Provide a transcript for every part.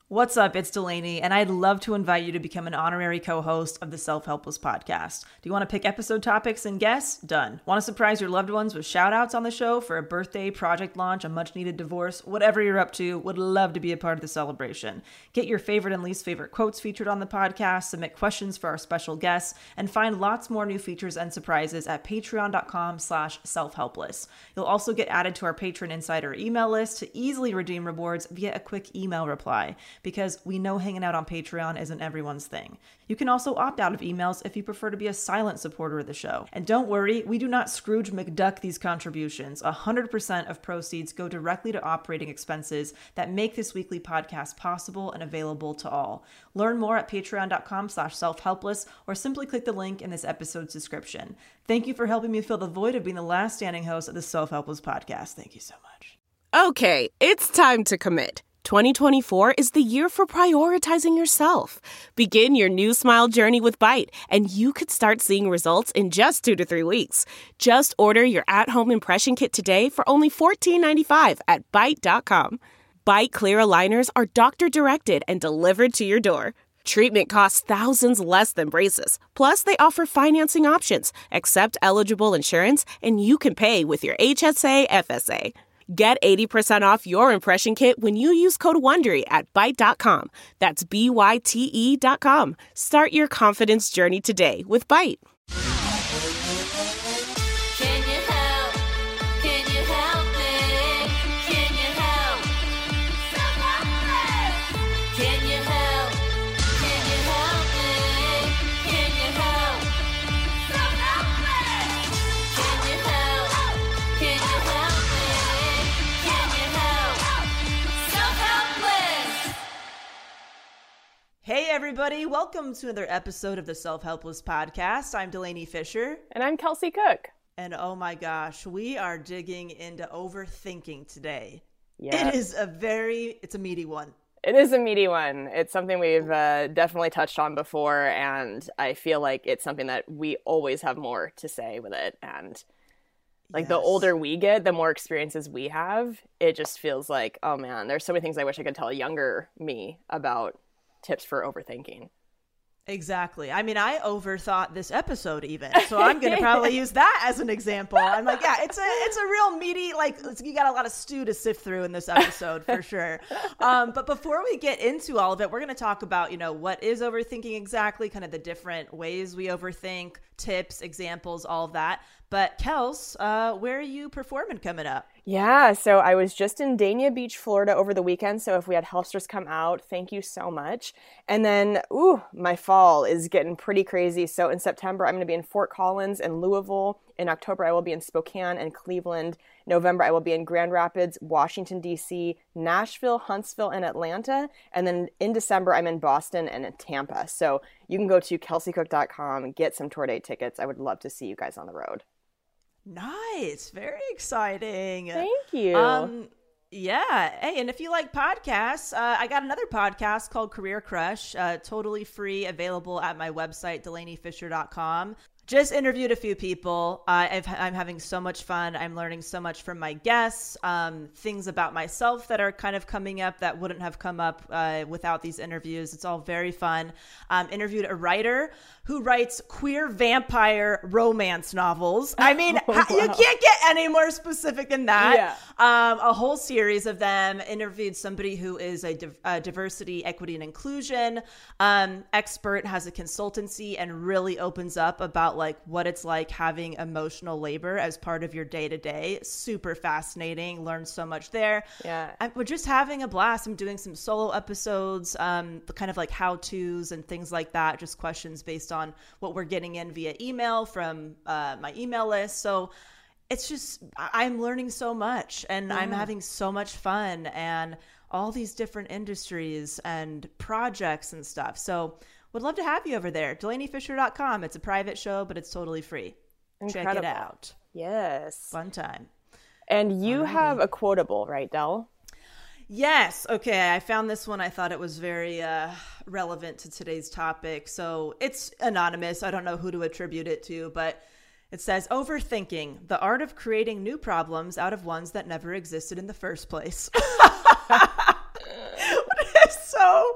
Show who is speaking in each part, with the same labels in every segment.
Speaker 1: What's up? It's Delaney, and I'd love to invite you to become an honorary co-host of the Self-Helpless podcast. Do you want to pick episode topics and guests? Done. Want to surprise your loved ones with shout-outs on the show for a birthday, project launch, a much-needed divorce, whatever you're up to? Would love to be a part of the celebration. Get your favorite and least favorite quotes featured on the podcast, submit questions for our special guests, and find lots more new features and surprises at patreon.com/selfhelpless. You'll also get added to our Patron Insider email list to easily redeem rewards via a quick email reply, because we know hanging out on Patreon isn't everyone's thing. You can also opt out of emails if you prefer to be a silent supporter of the show. And don't worry, we do not Scrooge McDuck these contributions. 100% of proceeds go directly to operating expenses that make this weekly podcast possible and available to all. Learn more at patreon.com/selfhelpless or simply click the link in this episode's description. Thank you for helping me fill the void of being the last standing host of the Self-Helpless podcast. Thank you so much.
Speaker 2: Okay, it's time to commit. 2024 is the year for prioritizing yourself. Begin your new smile journey with Byte, and you could start seeing results in just 2 to 3 weeks. Just order your at-home impression kit today for only $14.95 at Byte.com. Byte clear aligners are doctor-directed and delivered to your door. Treatment costs thousands less than braces. Plus, they offer financing options, accept eligible insurance, and you can pay with your HSA FSA. Get 80% off your impression kit when you use code WONDERY at Byte.com. That's BYTE.com. Start your confidence journey today with Byte.
Speaker 3: Can you help? Can you help me? Can you help? Self-helpless! Can you help? Can you help me? Can you help? Self-helpless! Can you help? Can you help me? Can you help? Self-helpless!
Speaker 1: Hey everybody, welcome to another episode of the Self-Helpless podcast. I'm Delaney Fisher.
Speaker 4: And I'm Kelsey Cook.
Speaker 1: And oh my gosh, we are digging into overthinking today.
Speaker 4: Yeah.
Speaker 1: It's a meaty one.
Speaker 4: It is a meaty one. It's something we've definitely touched on before, and I feel like it's something that we always have more to say with it. And the older we get, the more experiences we have, it just feels like, oh man, there's so many things I wish I could tell a younger me about tips for overthinking.
Speaker 1: Exactly. I mean, I overthought this episode even, so I'm going to probably use that as an example. I'm like, yeah, it's a real meaty, you got a lot of stew to sift through in this episode for sure. But before we get into all of it, we're going to talk about, what is overthinking exactly, kind of the different ways we overthink, tips, examples, all of that. But Kels, where are you performing coming up?
Speaker 4: Yeah, so I was just in Dania Beach, Florida over the weekend. So if we had Helpsters come out, thank you so much. And then, my fall is getting pretty crazy. So in September, I'm going to be in Fort Collins and Louisville. In October, I will be in Spokane and Cleveland. November, I will be in Grand Rapids, Washington, D.C., Nashville, Huntsville, and Atlanta. And then in December, I'm in Boston and in Tampa. So you can go to kelseycook.com and get some tour date tickets. I would love to see you guys on the road.
Speaker 1: Nice. Very exciting.
Speaker 4: Thank you.
Speaker 1: Yeah. Hey, and if you like podcasts, I got another podcast called Career Crush, totally free, available at my website, DelaneyFisher.com. Just interviewed a few people. I'm having so much fun. I'm learning so much from my guests, things about myself that are kind of coming up that wouldn't have come up without these interviews. It's all very fun. Interviewed a writer who writes queer vampire romance novels. I mean, you can't get any more specific than that.
Speaker 4: Yeah.
Speaker 1: A whole series of them. Interviewed somebody who is a diversity, equity, and inclusion expert, has a consultancy, and really opens up about what it's like having emotional labor as part of your day-to-day. Super fascinating. Learned so much there.
Speaker 4: Yeah.
Speaker 1: We're just having a blast. I'm doing some solo episodes, kind of how-tos and things like that, just questions based on what we're getting in via email from my email list. So it's just, I'm learning so much, and I'm having so much fun, and all these different industries and projects and stuff. So would love to have you over there. DelaneyFisher.com. It's a private show, but it's totally free.
Speaker 4: Incredible.
Speaker 1: Check it out.
Speaker 4: Yes.
Speaker 1: Fun time.
Speaker 4: And you have a quotable, right, Del?
Speaker 1: Yes. Okay. I found this one. I thought it was very relevant to today's topic. So it's anonymous. I don't know who to attribute it to, but it says, overthinking, the art of creating new problems out of ones that never existed in the first place. It's so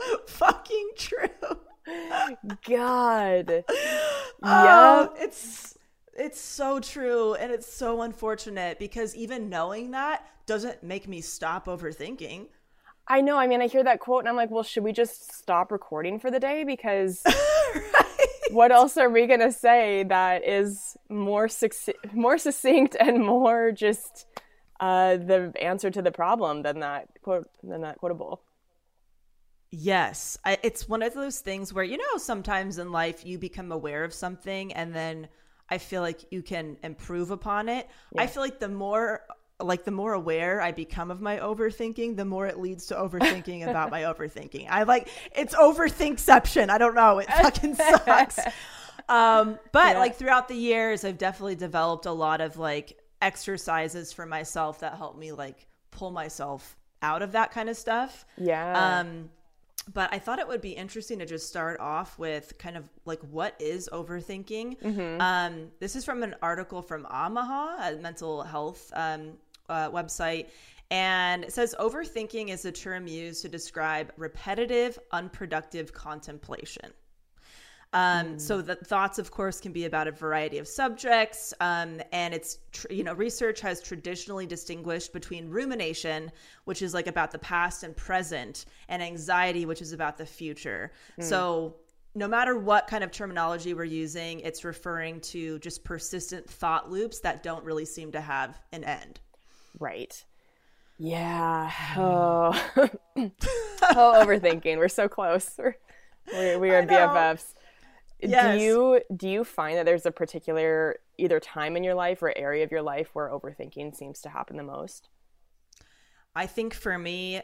Speaker 4: God.
Speaker 1: Oh, it's so true, and it's so unfortunate because even knowing that doesn't make me stop overthinking.
Speaker 4: I know. I mean, I hear that quote and I'm like, well, should we just stop recording for the day? Because what else are we going to say that is more succinct and more just the answer to the problem than that quotable?
Speaker 1: Yes. It's one of those things where, sometimes in life you become aware of something and then I feel like you can improve upon it. Yeah. I feel like the more aware I become of my overthinking, the more it leads to overthinking about my overthinking. It's overthinkception. I don't know. It fucking sucks. But throughout the years, I've definitely developed a lot of exercises for myself that help me pull myself out of that kind of stuff.
Speaker 4: Yeah.
Speaker 1: But I thought it would be interesting to just start off with kind of what is overthinking? Mm-hmm. This is from an article from Omaha, a mental health website. And it says overthinking is a term used to describe repetitive, unproductive contemplation. So the thoughts, of course, can be about a variety of subjects. And it's, research has traditionally distinguished between rumination, which is about the past and present, and anxiety, which is about the future. So no matter what kind of terminology we're using, it's referring to just persistent thought loops that don't really seem to have an end.
Speaker 4: Right. Yeah. Oh, overthinking. We're so close. We are BFFs.
Speaker 1: Yes.
Speaker 4: Do you find that there's a particular either time in your life or area of your life where overthinking seems to happen the most?
Speaker 1: I think for me,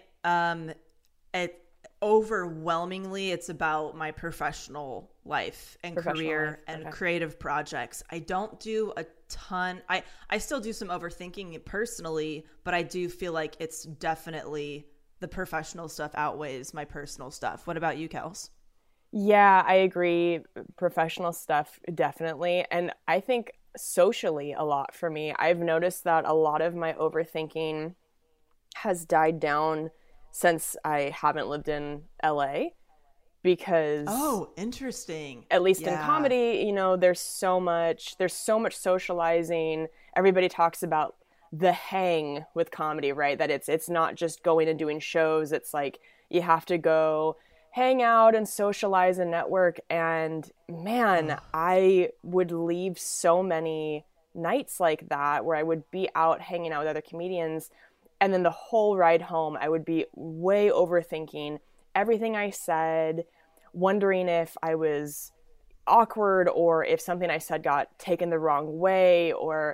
Speaker 1: overwhelmingly, it's about my professional life and career and creative projects. I don't do a ton. I still do some overthinking personally, but I do feel like it's definitely the professional stuff outweighs my personal stuff. What about you, Kels?
Speaker 4: Yeah, I agree. Professional stuff, definitely. And I think socially a lot for me. I've noticed that a lot of my overthinking has died down since I haven't lived in LA because
Speaker 1: interesting.
Speaker 4: At least in comedy, there's so much socializing. Everybody talks about the hang with comedy, right? That it's not just going and doing shows. It's you have to go hang out and socialize and network. And man, I would leave so many nights like that where I would be out hanging out with other comedians. And then the whole ride home, I would be way overthinking everything I said, wondering if I was awkward or if something I said got taken the wrong way or,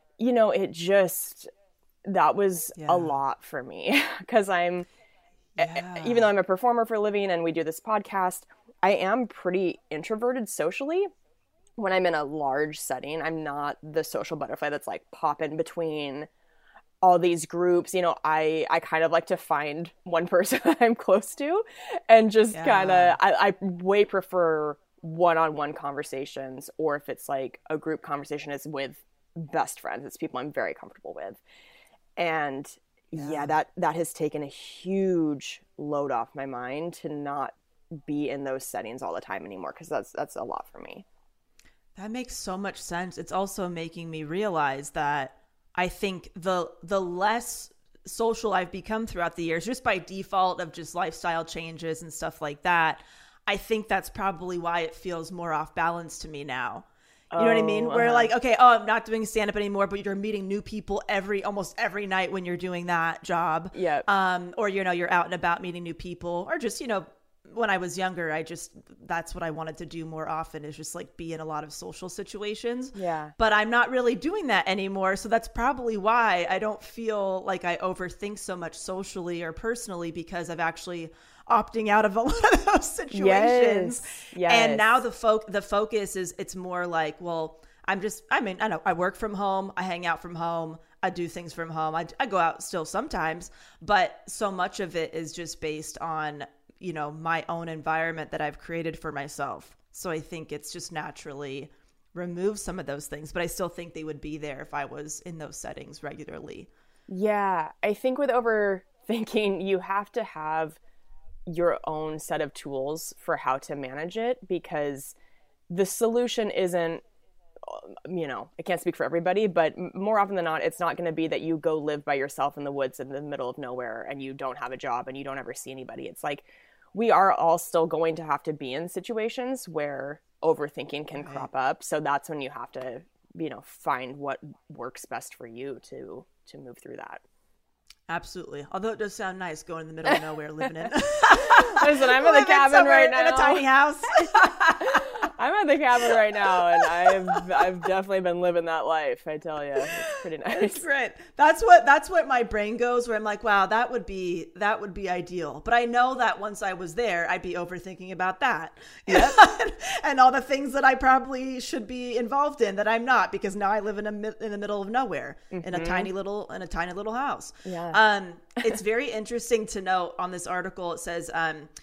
Speaker 4: that was a lot for me because even though I'm a performer for a living and we do this podcast, I am pretty introverted socially. When I'm in a large setting, I'm not the social butterfly that's popping between all these groups. I kind of like to find one person that I'm close to and just kind of, I way prefer one-on-one conversations, or if it's a group conversation, it's with best friends. It's people I'm very comfortable with. And that has taken a huge load off my mind to not be in those settings all the time anymore, because that's a lot for me.
Speaker 1: That makes so much sense. It's also making me realize that I think the less social I've become throughout the years, just by default of just lifestyle changes and stuff like that, I think that's probably why it feels more off balance to me now. You know what I mean? Where I'm not doing stand-up anymore, but you're meeting new people almost every night when you're doing that job.
Speaker 4: Yeah.
Speaker 1: Or, you're out and about meeting new people, or just, when I was younger, that's what I wanted to do more often, is just be in a lot of social situations.
Speaker 4: Yeah.
Speaker 1: But I'm not really doing that anymore. So that's probably why I don't feel like I overthink so much socially or personally, because I've actually opting out of a lot of those situations.
Speaker 4: Yes.
Speaker 1: And now the focus is, it's more I know I work from home, I hang out from home, I do things from home. I go out still sometimes, but so much of it is just based on, my own environment that I've created for myself. So I think it's just naturally remove some of those things, but I still think they would be there if I was in those settings regularly.
Speaker 4: Yeah. I think with overthinking, you have to have your own set of tools for how to manage it, because the solution isn't, I can't speak for everybody, but more often than not, it's not going to be that you go live by yourself in the woods in the middle of nowhere and you don't have a job and you don't ever see anybody. It's like, we are all still going to have to be in situations where overthinking can crop up. So that's when you have to, find what works best for you to move through that.
Speaker 1: Absolutely. Although it does sound nice going in the middle of nowhere, living in.
Speaker 4: Listen, I'm in the cabin right now.
Speaker 1: In a tiny house.
Speaker 4: I'm at the cabin right now, and I've definitely been living that life. I tell you, it's pretty nice.
Speaker 1: That's great. That's what my brain goes, where I'm like, wow, that would be ideal. But I know that once I was there, I'd be overthinking about that, and all the things that I probably should be involved in that I'm not, because now I live in the middle of nowhere, in a tiny little house.
Speaker 4: Yeah.
Speaker 1: It's very interesting to note on this article. It says.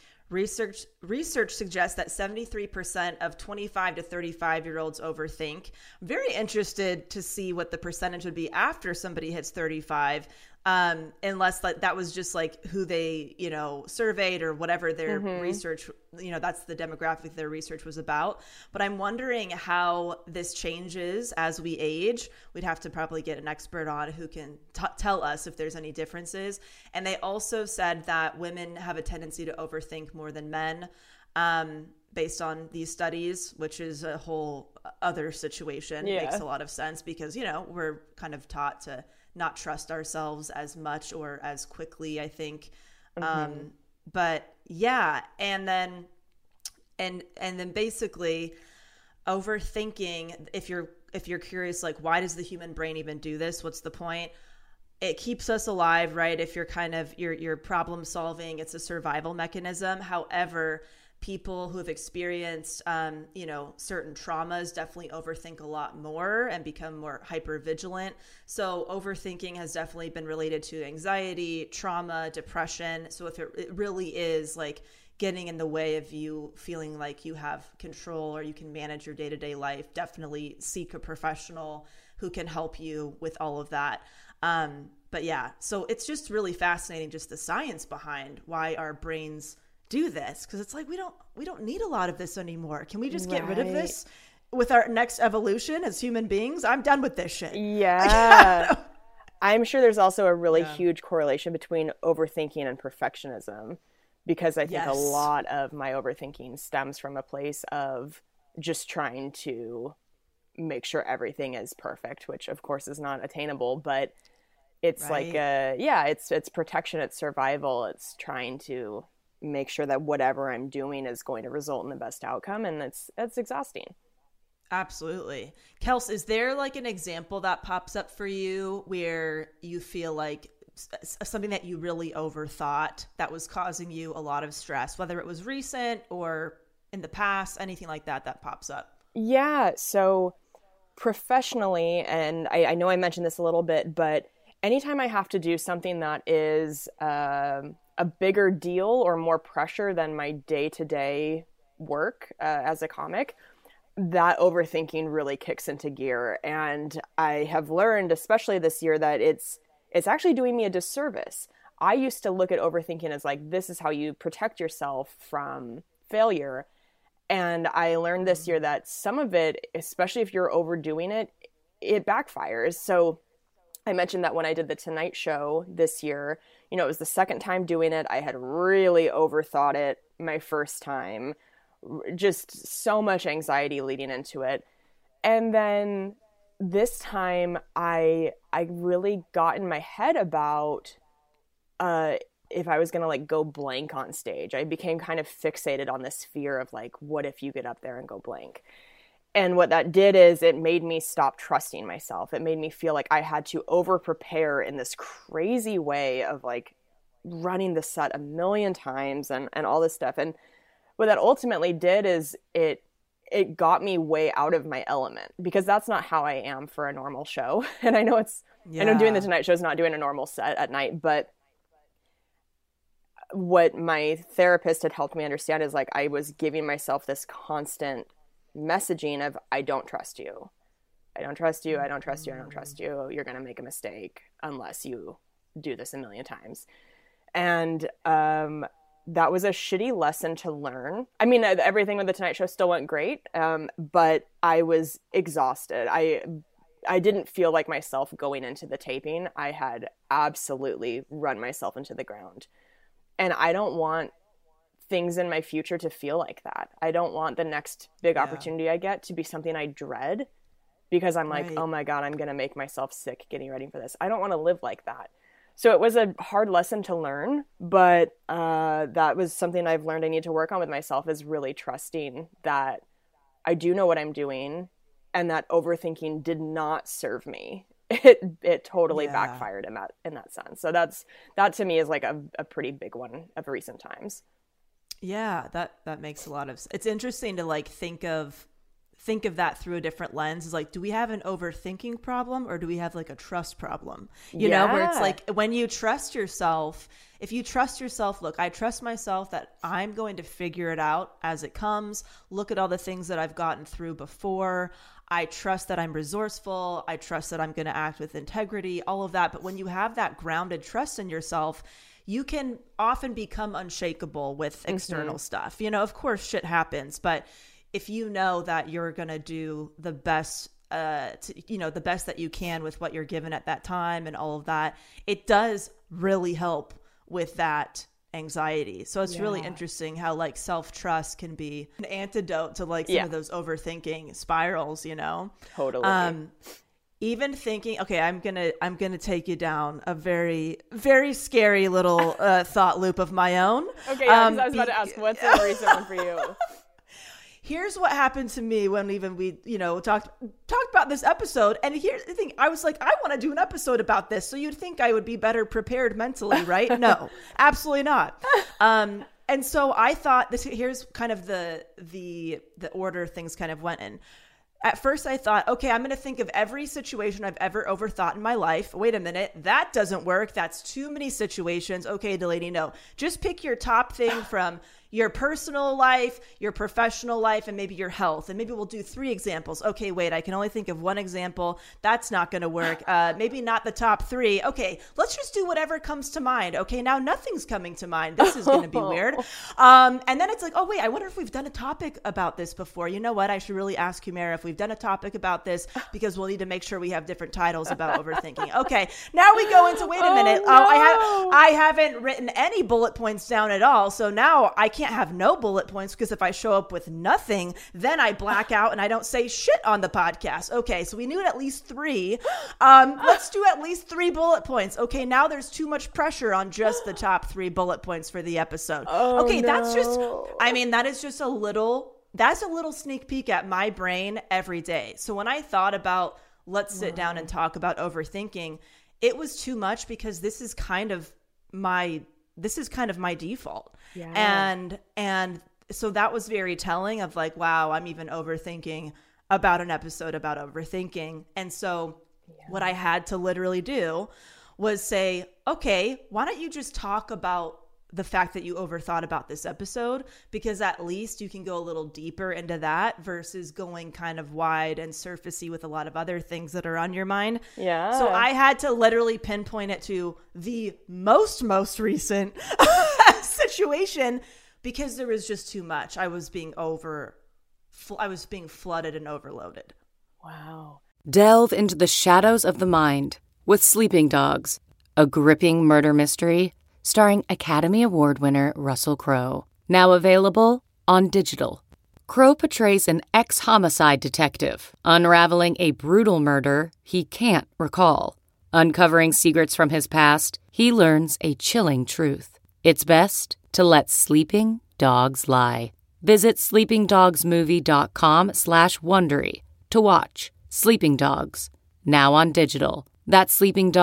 Speaker 1: Research suggests that 73% of 25 to 35-year-olds overthink. I'm very interested to see what the percentage would be after somebody hits 35, unless that was just like who they, surveyed or whatever their research, that's the demographic their research was about. But I'm wondering how this changes as we age. We'd have to probably get an expert on who can tell us if there's any differences. And they also said that women have a tendency to overthink more than men, based on these studies, which is a whole other situation.
Speaker 4: Yeah.
Speaker 1: Makes a lot of sense because, we're kind of taught to not trust ourselves as much or as quickly, I think. But yeah. And then basically overthinking, if you're curious, like, why does the human brain even do this? What's the point? It keeps us alive, right? If you're kind of, you're problem solving, it's a survival mechanism. However, people who have experienced, certain traumas definitely overthink a lot more and become more hyper vigilant. So overthinking has definitely been related to anxiety, trauma, depression. So if it really is like getting in the way of you feeling like you have control or you can manage your day-to-day life, definitely seek a professional who can help you with all of that. But yeah, so it's just really fascinating, just the science behind why our brains do this, because it's like we don't need a lot of this anymore. Can we just get rid of this with our next evolution as human beings? I'm done with this shit.
Speaker 4: Yeah. I'm sure there's also a really huge correlation between overthinking and perfectionism, because I think a lot of my overthinking stems from a place of just trying to make sure everything is perfect, which of course is not attainable, but it's like it's protection, it's survival, it's trying to make sure that whatever I'm doing is going to result in the best outcome, and it's exhausting.
Speaker 1: Absolutely. Kels, is there like an example that pops up for you where you feel like something that you really overthought that was causing you a lot of stress, whether it was recent or in the past, anything like that pops up?
Speaker 4: Yeah. So professionally, and I know I mentioned this a little bit, but anytime I have to do something that is a bigger deal or more pressure than my day-to-day work as a comic, that overthinking really kicks into gear. And I have learned, especially this year, that it's actually doing me a disservice. I used to look at overthinking as like, this is how you protect yourself from failure. And I learned this year that some of it, especially if you're overdoing it, it backfires. So I mentioned that when I did the Tonight Show this year, it was the second time doing it. I had really overthought it my first time, just so much anxiety leading into it. And then this time I really got in my head about if I was going to like go blank on stage. I became kind of fixated on this fear of like, what if you get up there and go blank? And what that did is it made me stop trusting myself. It made me feel like I had to over prepare in this crazy way of like running the set a million times and all this stuff. And what that ultimately did is it got me way out of my element, because that's not how I am for a normal show. And I know I know doing the Tonight Show is not doing a normal set at night, but what my therapist had helped me understand is like I was giving myself this constant messaging of, I don't trust you. I don't trust you. I don't trust you. I don't trust you. You're going to make a mistake unless you do this a million times. And that was a shitty lesson to learn. I mean, everything with the Tonight Show still went great, but I was exhausted. I didn't feel like myself going into the taping. I had absolutely run myself into the ground. And I don't want things in my future to feel like that. I don't want the next big opportunity I get to be something I dread because I'm like, oh my God, I'm going to make myself sick getting ready for this. I don't want to live like that. So it was a hard lesson to learn, but that was something I've learned I need to work on with myself, is really trusting that I do know what I'm doing and that overthinking did not serve me. It totally backfired in that sense. So that to me is like a pretty big one of recent times.
Speaker 1: Yeah, that makes a lot of sense. It's interesting to like think of that through a different lens. Is like, do we have an overthinking problem or do we have like a trust problem? You know, where it's like when you trust yourself, if you trust yourself, look, I trust myself that I'm going to figure it out as it comes. Look at all the things that I've gotten through before. I trust that I'm resourceful. I trust that I'm going to act with integrity, all of that. But when you have that grounded trust in yourself, you can often become unshakable with external stuff. You know, of course, shit happens, but if you know that you're going to do the best, the best that you can with what you're given at that time and all of that, it does really help with that anxiety. So it's really interesting how like self-trust can be an antidote to like some of those overthinking spirals, you know?
Speaker 4: Totally.
Speaker 1: Even thinking, okay, I'm gonna take you down a very, very scary little thought loop of my own.
Speaker 4: Okay, yeah, 'cause I was about to ask, what's the recent one for you?
Speaker 1: Here's what happened to me when we talked about this episode. And here's the thing. I was like, I want to do an episode about this. So you'd think I would be better prepared mentally, right? No, absolutely not. And so I thought here's kind of the order things kind of went in. At first I thought, okay, I'm going to think of every situation I've ever overthought in my life. Wait a minute. That doesn't work. That's too many situations. Okay, Delaney, no. Just pick your top thing from your personal life, your professional life, and maybe your health. And maybe we'll do 3 examples. Okay, wait, I can only think of 1 example. That's not going to work. Maybe not the top 3. Okay, let's just do whatever comes to mind. Okay, now nothing's coming to mind. This is going to be weird. And then it's like, oh, wait, I wonder if we've done a topic about this before. You know what? I should really ask Humera if we've done a topic about this because we'll need to make sure we have different titles about overthinking. Okay, now we go into, wait a minute.
Speaker 4: No.
Speaker 1: I haven't written any bullet points down at all. So now I can't have no bullet points because if I show up with nothing, then I black out and I don't say shit on the podcast. Okay, so we knew at least 3. Let's do at least 3 bullet points. Okay, now there's too much pressure on just the top 3 bullet points for the episode. Okay, that's a little sneak peek at my brain every day. So when I thought about let's sit down and talk about overthinking, it was too much because this is kind of my default. Yeah. And so that was very telling of like, wow, I'm even overthinking about an episode about overthinking. And so what I had to literally do was say, okay, why don't you just talk about the fact that you overthought about this episode, because at least you can go a little deeper into that versus going kind of wide and surfacey with a lot of other things that are on your mind. Yeah. So I had to literally pinpoint it to the most recent situation because there was just too much. I was being flooded and overloaded.
Speaker 4: Wow.
Speaker 5: Delve into the shadows of the mind with Sleeping Dogs, a gripping murder mystery starring Academy Award winner Russell Crowe. Now available on digital. Crowe portrays an ex-homicide detective unraveling a brutal murder he can't recall. Uncovering secrets from his past, he learns a chilling truth. It's best to let sleeping dogs lie. Visit sleepingdogsmovie.com/Wondery to watch Sleeping Dogs, now on digital. That's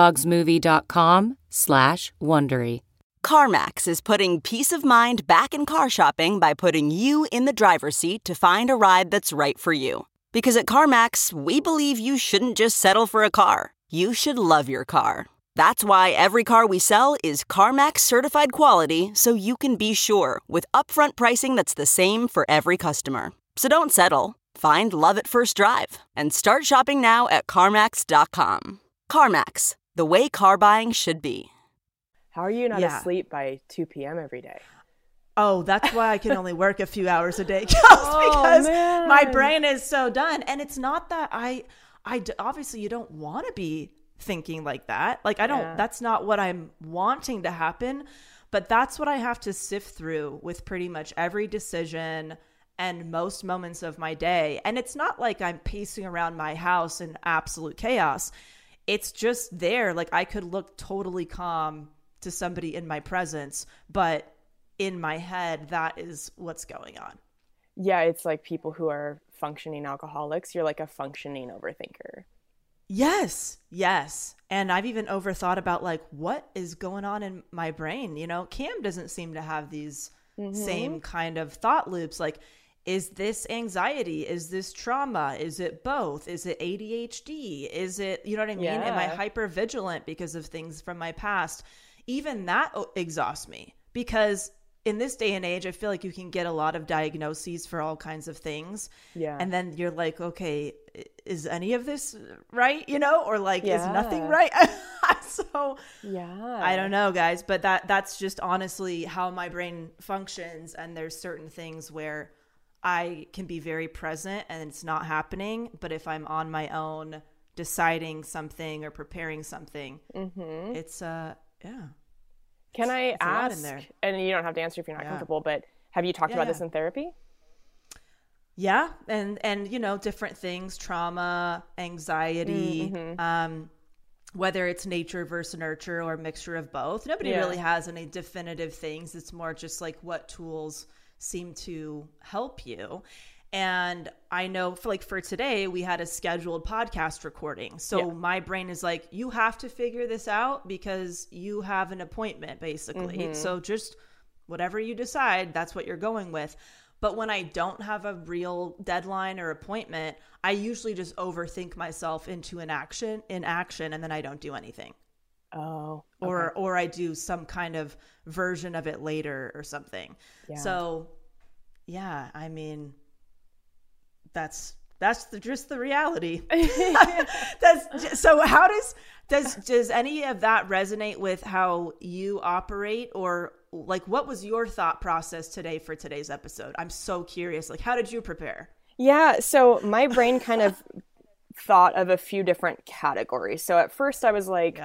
Speaker 5: sleepingdogsmovie.com/Wondery.
Speaker 6: CarMax is putting peace of mind back in car shopping by putting you in the driver's seat to find a ride that's right for you. Because at CarMax, we believe you shouldn't just settle for a car. You should love your car. That's why every car we sell is CarMax certified quality, so you can be sure with upfront pricing that's the same for every customer. So don't settle. Find love at first drive and start shopping now at CarMax.com. CarMax, the way car buying should be.
Speaker 4: How are you not asleep by 2 p.m. every day?
Speaker 1: Oh, that's why I can only work a few hours a day, because
Speaker 4: man.
Speaker 1: my brain is so done. And it's not that obviously you don't want to be thinking like that. Like that's not what I'm wanting to happen, but that's what I have to sift through with pretty much every decision and most moments of my day. And it's not like I'm pacing around my house in absolute chaos. It's just there. Like I could look totally calm to somebody in my presence, but in my head, that is what's going on.
Speaker 4: Yeah, it's like people who are functioning alcoholics. You're like a functioning overthinker.
Speaker 1: Yes. And I've even overthought about like, what is going on in my brain? You know, Cam doesn't seem to have these same kind of thought loops. Like, is this anxiety? Is this trauma? Is it both? Is it ADHD? Is it, you know what I mean?
Speaker 4: Yeah.
Speaker 1: Am I hyper vigilant because of things from my past? Even that exhausts me, because in this day and age, I feel like you can get a lot of diagnoses for all kinds of things. Yeah. And then you're like, okay, is any of this right? You know, or like, is nothing right? So I don't know, guys, but that's just honestly how my brain functions. And there's certain things where I can be very present and it's not happening. But if I'm on my own deciding something or preparing something, it's,
Speaker 4: Can I ask, and you don't have to answer if you're not comfortable, but have you talked about this in therapy?
Speaker 1: Yeah. And, you know, different things, trauma, anxiety, whether it's nature versus nurture or a mixture of both. Nobody really has any definitive things. It's more just like what tools seem to help you. And I know for today, we had a scheduled podcast recording. So my brain is like, you have to figure this out because you have an appointment, basically. So just whatever you decide, that's what you're going with. But when I don't have a real deadline or appointment, I usually just overthink myself into inaction, and then I don't do anything.
Speaker 4: Oh. Okay.
Speaker 1: Or I do some kind of version of it later or something. Yeah. So, yeah, I mean, that's just the reality. So how does any of that resonate with how you operate, or like what was your thought process today for today's episode? I'm so curious. Like, how did you prepare? Yeah,
Speaker 4: so my brain kind of thought of a few different categories. So at first I was like,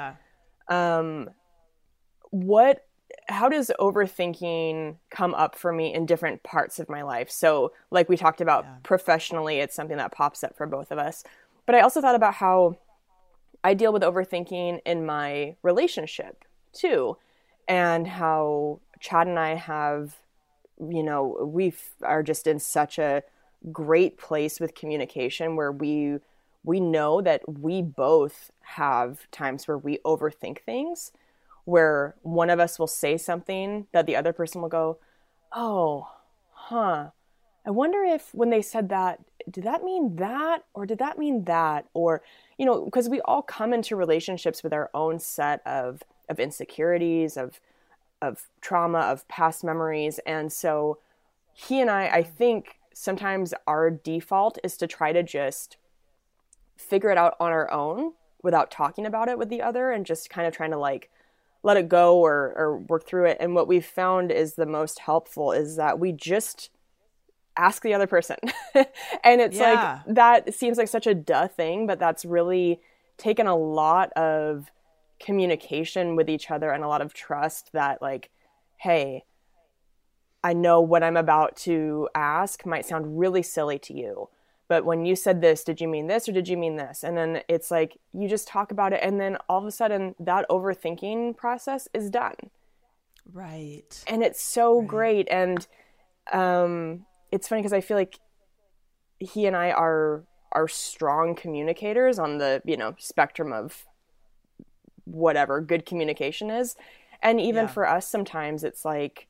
Speaker 4: how does overthinking come up for me in different parts of my life? So like we talked about professionally, it's something that pops up for both of us. But I also thought about how I deal with overthinking in my relationship too. And how Chad and I have, you know, we are just in such a great place with communication where we know that we both have times where we overthink things, where one of us will say something that the other person will go, oh, I wonder if when they said that, did that mean that? Or did that mean that? Or, you know, because we all come into relationships with our own set of insecurities, of trauma, of past memories. And so he and I think sometimes our default is to try to just figure it out on our own without talking about it with the other, and just kind of trying to like let it go or work through it. And what we've found is the most helpful is that we just ask the other person. And it's like, that seems like such a duh thing, but that's really taken a lot of communication with each other and a lot of trust that like, hey, I know what I'm about to ask might sound really silly to you, but when you said this, did you mean this or did you mean this? And then it's like, you just talk about it, and then all of a sudden that overthinking process is done.
Speaker 1: Right.
Speaker 4: And it's so great. And it's funny because I feel like he and I are strong communicators on the, you know, spectrum of whatever good communication is. And even for us, sometimes it's like,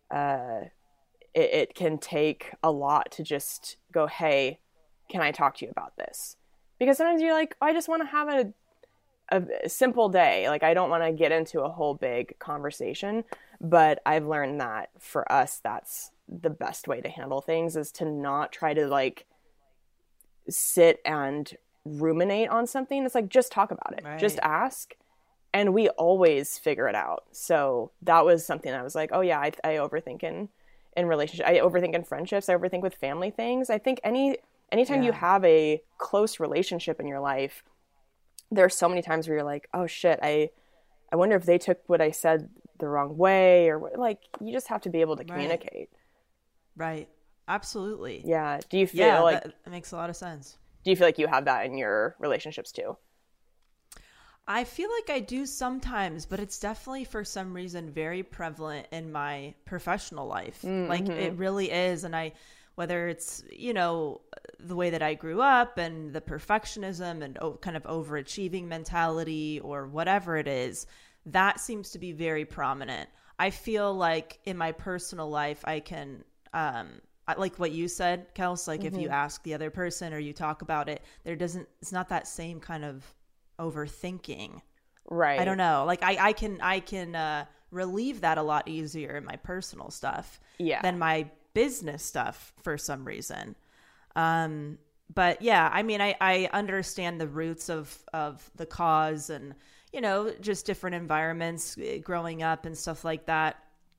Speaker 4: it can take a lot to just go, hey, can I talk to you about this? Because sometimes you're like, oh, I just want to have a simple day. Like, I don't want to get into a whole big conversation, but I've learned that for us, that's the best way to handle things, is to not try to like sit and ruminate on something. It's like, just talk about it, just ask. And we always figure it out. So that was something I was like, oh yeah, I overthink in relationships. I overthink in friendships. I overthink with family things. I think anytime you have a close relationship in your life, there are so many times where you're like, oh shit, I wonder if they took what I said the wrong way, or like, you just have to be able to communicate.
Speaker 1: Right. Absolutely.
Speaker 4: Yeah. Do you feel like
Speaker 1: that makes a lot of sense?
Speaker 4: Do you feel like you have that in your relationships too?
Speaker 1: I feel like I do sometimes, but it's definitely for some reason very prevalent in my professional life. Like it really is. And whether it's, you know, the way that I grew up and the perfectionism and kind of overachieving mentality or whatever it is, that seems to be very prominent. I feel like in my personal life, I can, like what you said, Kels, like if you ask the other person or you talk about it, it's not that same kind of overthinking.
Speaker 4: Right.
Speaker 1: I don't know. Like I can relieve that a lot easier in my personal stuff than my business stuff for some reason. But yeah, I mean, I understand the roots of the cause and, you know, just different environments growing up and stuff like that.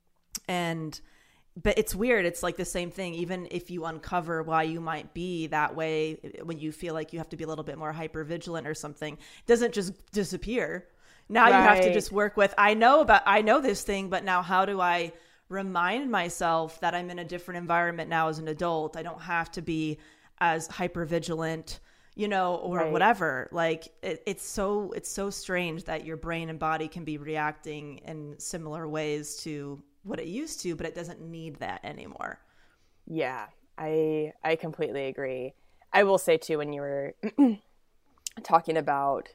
Speaker 1: But it's weird. It's like the same thing. Even if you uncover why you might be that way, when you feel like you have to be a little bit more hypervigilant or something, it doesn't just disappear. Now you have to just work with, I know this thing, but now how do I remind myself that I'm in a different environment now as an adult? I don't have to be as hypervigilant, you know, or whatever. Like it's so strange that your brain and body can be reacting in similar ways to what it used to, but it doesn't need that anymore.
Speaker 4: Yeah, I completely agree. I will say too, when you were talking about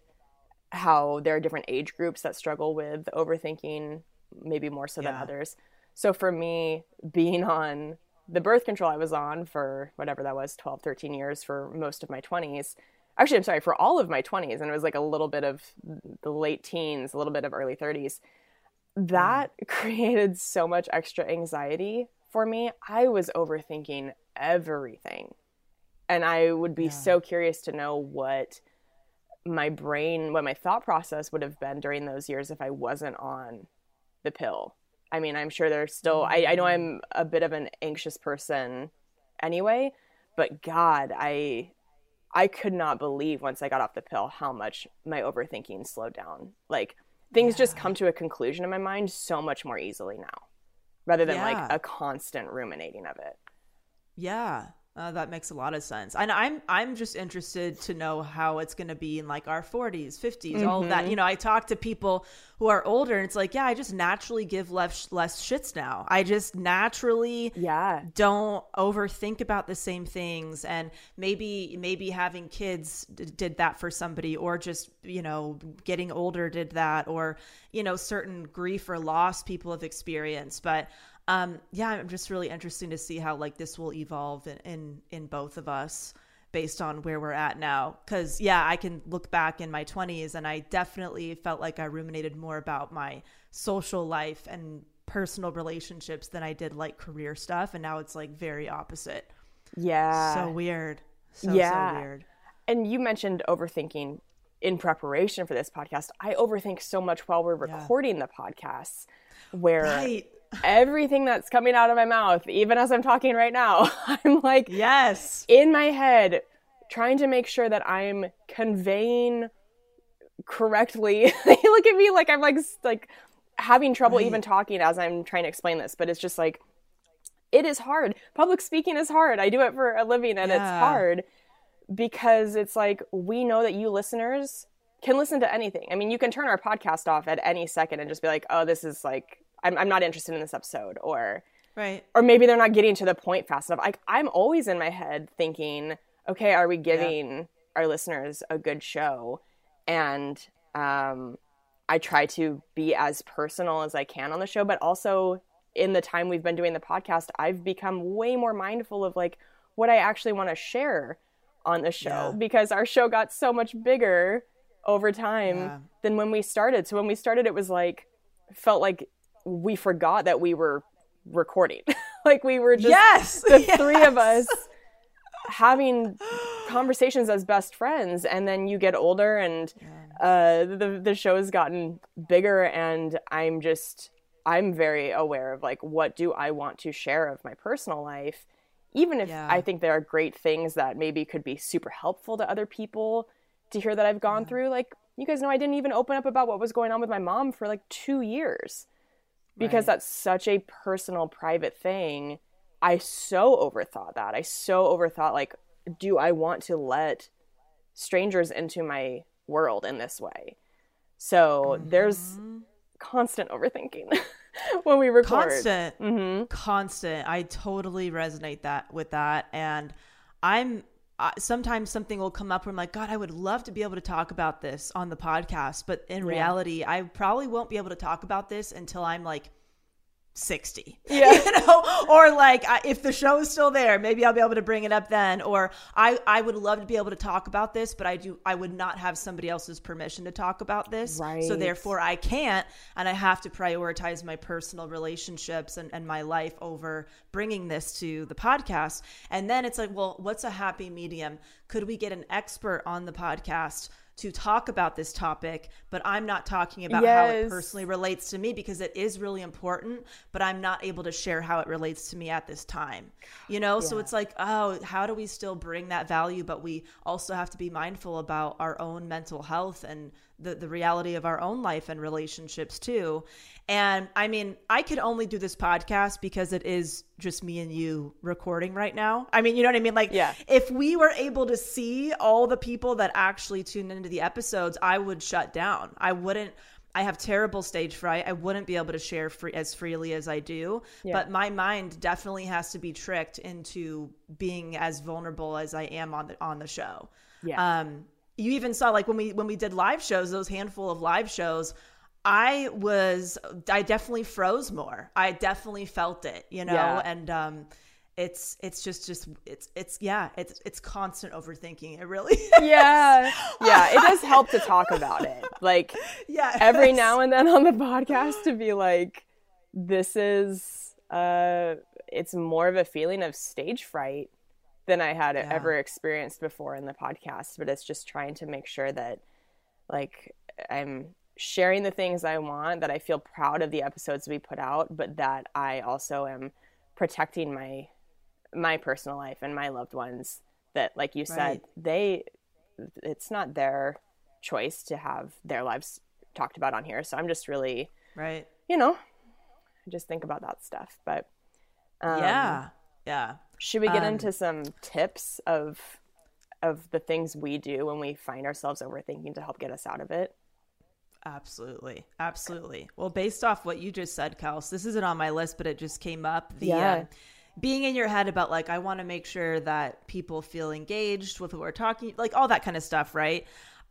Speaker 4: how there are different age groups that struggle with overthinking, maybe more so than others. So for me, being on the birth control I was on for whatever that was, 12, 13 years for most of my 20s. Actually, I'm sorry, for all of my 20s. And it was like a little bit of the late teens, a little bit of early 30s. That created so much extra anxiety for me. I was overthinking everything. And I would be so curious to know what my thought process would have been during those years if I wasn't on the pill. I mean, I'm sure there's still, I know I'm a bit of an anxious person anyway, but God, I could not believe once I got off the pill how much my overthinking slowed down. Like, things just come to a conclusion in my mind so much more easily now, rather than like a constant ruminating of it.
Speaker 1: Yeah. That makes a lot of sense. And I'm just interested to know how it's going to be in like our 40s, 50s, all of that. You know, I talk to people who are older and it's like, yeah, I just naturally give less shits now. I just naturally don't overthink about the same things. And maybe having kids did that for somebody, or just, you know, getting older did that, or, you know, certain grief or loss people have experienced. But I'm just really interested to see how like this will evolve in both of us based on where we're at now. Cause I can look back in my 20s and I definitely felt like I ruminated more about my social life and personal relationships than I did like career stuff. And now it's like very opposite.
Speaker 4: Yeah.
Speaker 1: So weird. So weird.
Speaker 4: And you mentioned overthinking in preparation for this podcast. I overthink so much while we're recording the podcasts, where everything that's coming out of my mouth, even as I'm talking right now, I'm like, in my head, trying to make sure that I'm conveying correctly. They look at me like I'm like having trouble even talking as I'm trying to explain this, but it's just like, it is hard. Public speaking is hard. I do it for a living, and it's hard because it's like, we know that you listeners can listen to anything. I mean, you can turn our podcast off at any second and just be like, oh, this is like, I'm not interested in this episode, or maybe they're not getting to the point fast enough. Like, I'm always in my head thinking, okay, are we giving our listeners a good show? And I try to be as personal as I can on the show, but also in the time we've been doing the podcast, I've become way more mindful of like what I actually want to share on the show, because our show got so much bigger over time than when we started. So when we started, it was like, felt like we forgot that we were recording. Like, we were just the three of us having conversations as best friends. And then you get older and the show has gotten bigger, and I'm just I'm very aware of like, what do I want to share of my personal life? Even if I think there are great things that maybe could be super helpful to other people to hear that I've gone through. Like, you guys know I didn't even open up about what was going on with my mom for like 2 years because that's such a personal, private thing. I so overthought that. I so overthought, like, do I want to let strangers into my world in this way? So there's constant overthinking when we record.
Speaker 1: Constant. I totally resonate with that. And sometimes something will come up where I'm like, God, I would love to be able to talk about this on the podcast. But in reality, I probably won't be able to talk about this until I'm like 60, or like if the show is still there, maybe I'll be able to bring it up then. Or I would love to be able to talk about this, but I would not have somebody else's permission to talk about this. Right. So therefore I can't, and I have to prioritize my personal relationships and my life over bringing this to the podcast. And then it's like, well, what's a happy medium? Could we get an expert on the podcast to talk about this topic, but I'm not talking about how it personally relates to me, because it is really important, but I'm not able to share how it relates to me at this time, So it's like, oh, how do we still bring that value, but we also have to be mindful about our own mental health and the reality of our own life and relationships too. And I mean, I could only do this podcast because it is just me and you recording right now. I mean, you know what I mean? Like, if we were able to see all the people that actually tune into the episodes, I would shut down. I have terrible stage fright. I wouldn't be able to share as freely as I do. But my mind definitely has to be tricked into being as vulnerable as I am on the show. You even saw, like, when we did live shows, those handful of live shows, I definitely froze more. I definitely felt it, and it's constant overthinking. It really is.
Speaker 4: It does help to talk about it. Like, every now and then on the podcast, to be like, this is it's more of a feeling of stage fright than I had ever experienced before in the podcast. But it's just trying to make sure that, like, I'm sharing the things I want, that I feel proud of the episodes we put out, but that I also am protecting my personal life and my loved ones, that, like you said, it's not their choice to have their lives talked about on here. So I'm just really, I just think about that stuff. But should we get into some tips of the things we do when we find ourselves overthinking to help get us out of it?
Speaker 1: Absolutely. Well, based off what you just said, Kels, this isn't on my list, but it just came up. Being in your head about, like, I want to make sure that people feel engaged with what we're talking, like all that kind of stuff, right?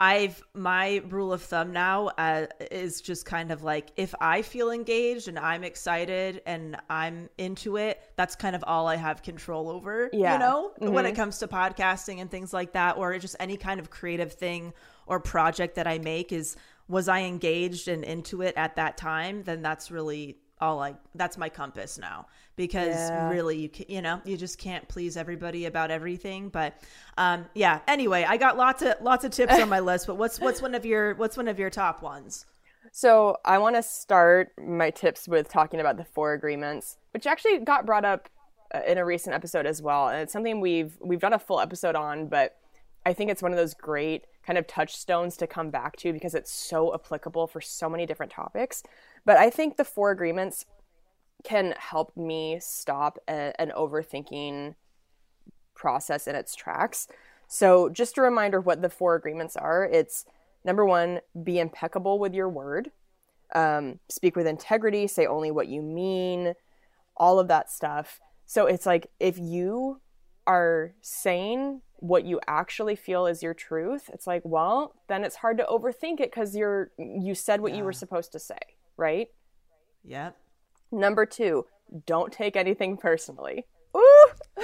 Speaker 1: My rule of thumb now is just kind of like, if I feel engaged and I'm excited and I'm into it, that's kind of all I have control over, when it comes to podcasting and things like that, or just any kind of creative thing or project that I make was I engaged and into it at that time? Then that's really that's my compass now, because really you just can't please everybody about everything. But anyway, I got lots of tips on my list, but what's one of your top ones?
Speaker 4: So I want to start my tips with talking about the 4 agreements, which actually got brought up in a recent episode as well. And it's something we've done a full episode on, but I think it's one of those great kind of touchstones to come back to because it's so applicable for so many different topics. But I think the 4 agreements can help me stop an overthinking process in its tracks. So just a reminder what the 4 agreements are. It's number 1, be impeccable with your word. Speak with integrity, say only what you mean, all of that stuff. So it's like, if you are saying what you actually feel is your truth, it's like, well, then it's hard to overthink it because you said what you were supposed to say, right?
Speaker 1: Yep.
Speaker 4: Number 2, don't take anything personally. Ooh,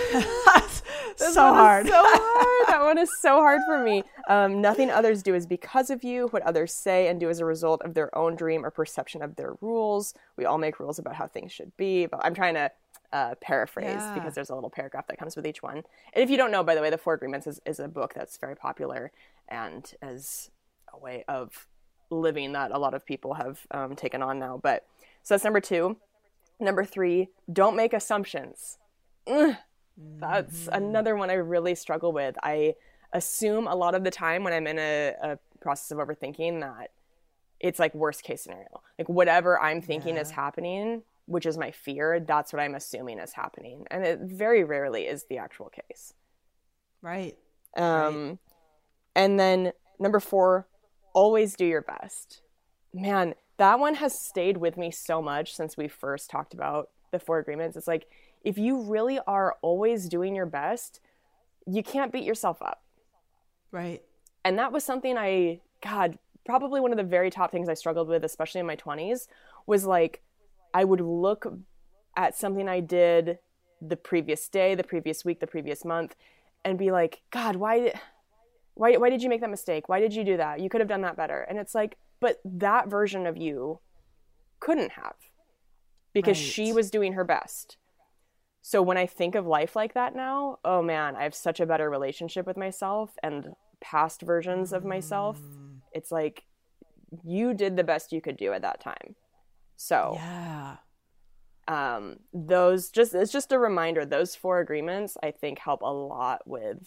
Speaker 1: so hard.
Speaker 4: That one is so hard for me. Nothing others do is because of you. What others say and do is a result of their own dream or perception of their rules. We all make rules about how things should be, but I'm trying to paraphrase because there's a little paragraph that comes with each one. And if you don't know, by the way, the 4 Agreements is a book that's very popular and is a way of living that a lot of people have taken on now. But So that's number 2. Number 3, don't make assumptions. That's another one I really struggle with. I assume a lot of the time when I'm in a process of overthinking that it's like worst case scenario. Like whatever I'm thinking is happening, which is my fear, that's what I'm assuming is happening. And it very rarely is the actual case.
Speaker 1: Right.
Speaker 4: And then number 4, always do your best. Man, that one has stayed with me so much since we first talked about the 4 agreements. It's like, if you really are always doing your best, you can't beat yourself up.
Speaker 1: Right.
Speaker 4: And that was something probably one of the very top things I struggled with, especially in my 20s, was like, I would look at something I did the previous day, the previous week, the previous month, and be like, God, why did you make that mistake? Why did you do that? You could have done that better. And it's like, but that version of you couldn't have, because she was doing her best. So when I think of life like that now, oh man, I have such a better relationship with myself and past versions of myself. It's like, you did the best you could do at that time. So
Speaker 1: yeah.
Speaker 4: It's just a reminder, those 4 agreements I think help a lot with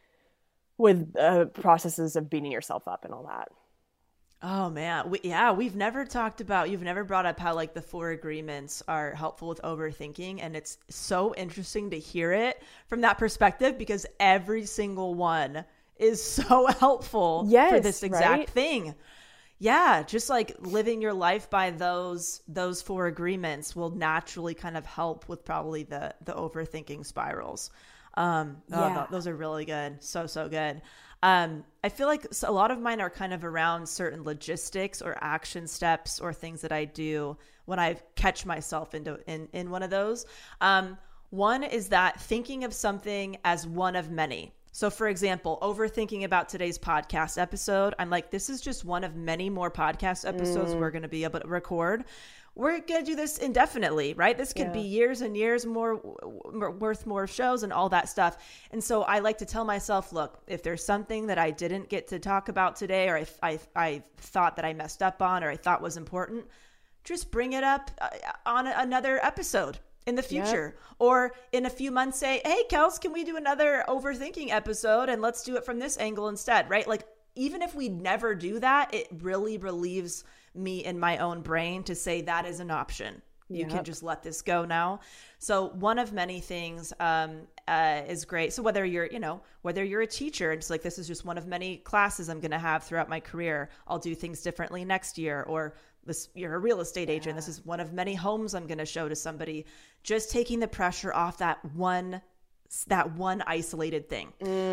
Speaker 4: processes of beating yourself up and all that.
Speaker 1: Oh man. You've never brought up how like the 4 agreements are helpful with overthinking. And it's so interesting to hear it from that perspective, because every single one is so helpful for this exact thing. Yeah. Just like living your life by those 4 agreements will naturally kind of help with probably the overthinking spirals. Those are really good. So good. I feel like a lot of mine are kind of around certain logistics or action steps or things that I do when I catch myself in one of those. One is that thinking of something as one of many. So for example, overthinking about today's podcast episode, I'm like, this is just one of many more podcast episodes we're going to be able to record. We're going to do this indefinitely, right? This could be years and years more worth more shows and all that stuff. And so I like to tell myself, look, if there's something that I didn't get to talk about today, or I thought that I messed up on, or I thought was important, just bring it up on another episode in the future. Or in a few months say, hey, Kels, can we do another overthinking episode? And let's do it from this angle instead, right? Like, even if we never do that, it really relieves me in my own brain to say that is an option. You can just let this go now. So one of many things is great. So whether you're a teacher, it's like, this is just one of many classes I'm going to have throughout my career. I'll do things differently next year. Or you're a real estate agent. This is one of many homes I'm going to show to somebody. Just taking the pressure off that one isolated thing.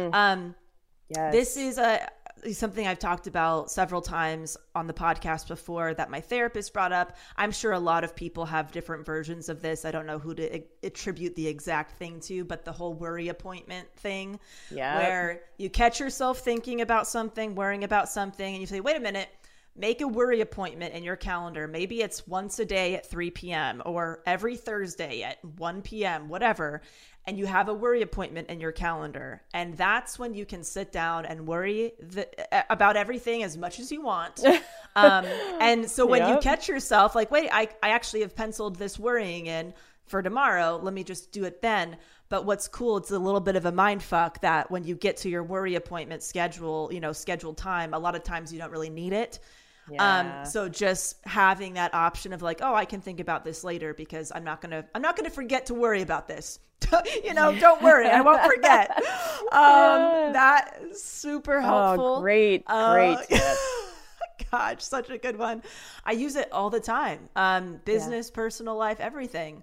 Speaker 1: This is something I've talked about several times on the podcast before that my therapist brought up. I'm sure a lot of people have different versions of this. I don't know who to attribute the exact thing to, but the whole worry appointment thing, where you catch yourself thinking about something, worrying about something, and you say, wait a minute, make a worry appointment in your calendar. Maybe it's once a day at 3 p.m. or every Thursday at 1 p.m., whatever. And you have a worry appointment in your calendar. And that's when you can sit down and worry about everything as much as you want. And so when you catch yourself like, wait, I actually have penciled this worrying in for tomorrow. Let me just do it then. But what's cool, it's a little bit of a mind fuck that when you get to your worry appointment scheduled time, a lot of times you don't really need it. So just having that option of like, oh, I can think about this later because I'm not going to forget to worry about this. Don't worry, I won't forget. That is super helpful.
Speaker 4: Oh, great tip.
Speaker 1: Gosh, such a good one. I use it all the time. Business, personal life, everything.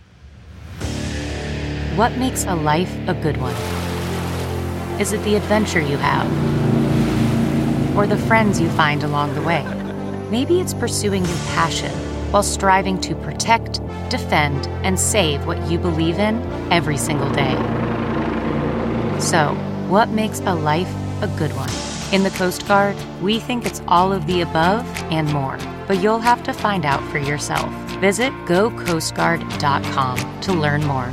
Speaker 5: What makes a life a good one? Is it the adventure you have? Or the friends you find along the way? Maybe it's pursuing your passion while striving to protect, defend, and save what you believe in every single day. So, what makes a life a good one? In the Coast Guard, we think it's all of the above and more, but you'll have to find out for yourself. Visit gocoastguard.com to learn more.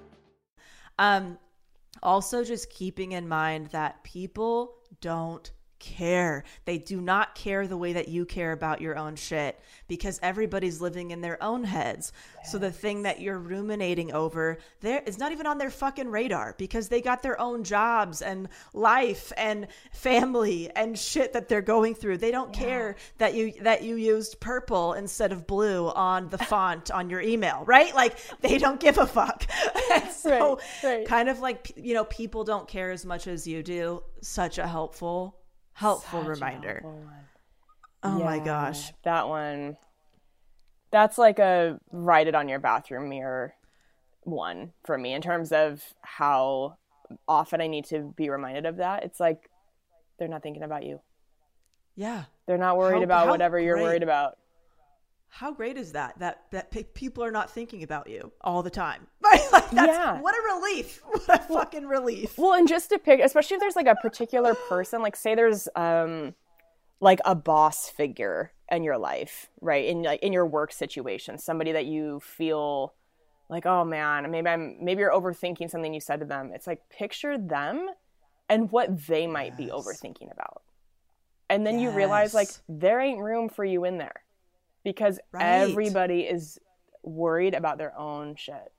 Speaker 1: Also just keeping in mind that people don't care. They do not care the way that you care about your own shit, because everybody's living in their own heads. So the thing that you're ruminating over there is not even on their fucking radar, because they got their own jobs and life and family and shit that they're going through. They don't care that you used purple instead of blue on the font on your email, right? Like, they don't give a fuck. And so kind of like, you know, people don't care as much as you do. Such a helpful reminder. Oh my gosh.
Speaker 4: That one, that's like a write it on your bathroom mirror one for me, in terms of how often I need to be reminded of that. It's like, they're not thinking about you.
Speaker 1: Yeah.
Speaker 4: They're not worried about whatever you're worried about.
Speaker 1: How great is that? That people are not thinking about you all the time. Right? Like, that's, what a relief. What a fucking relief.
Speaker 4: Well, and just to pick, especially if there's like a particular person, like say there's like a boss figure in your life, right? In your work situation, somebody that you feel like, oh man, maybe you're overthinking something you said to them. It's like, picture them and what they might be overthinking about. And then you realize, like, there ain't room for you in there. Because everybody is worried about their own shit.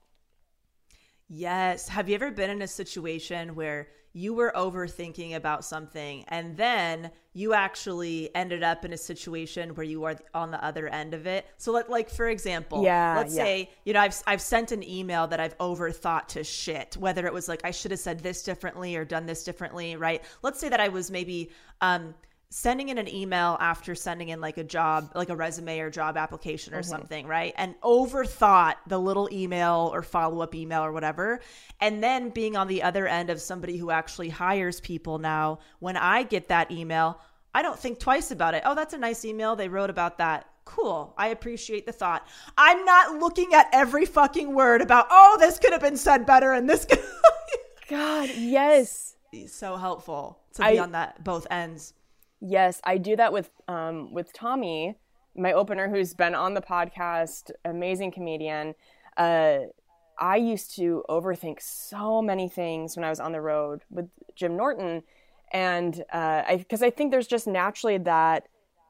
Speaker 1: Yes. Have you ever been in a situation where you were overthinking about something and then you actually ended up in a situation where you are on the other end of it? So like, for example, let's say, you know, I've sent an email that I've overthought to shit, whether it was like, I should have said this differently or done this differently, right? Let's say that I was maybe, sending in an email after sending in like a job, like a resume or job application or something, right? And overthought the little email or follow-up email or whatever. And then being on the other end of somebody who actually hires people now, when I get that email, I don't think twice about it. Oh, that's a nice email. They wrote about that. Cool. I appreciate the thought. I'm not looking at every fucking word about, oh, this could have been said better and this could
Speaker 4: God, yes.
Speaker 1: So helpful to be on that both ends.
Speaker 4: Yes, I do that with Tommy, my opener, who's been on the podcast, amazing comedian. I used to overthink so many things when I was on the road with Jim Norton, and because I think there's just naturally that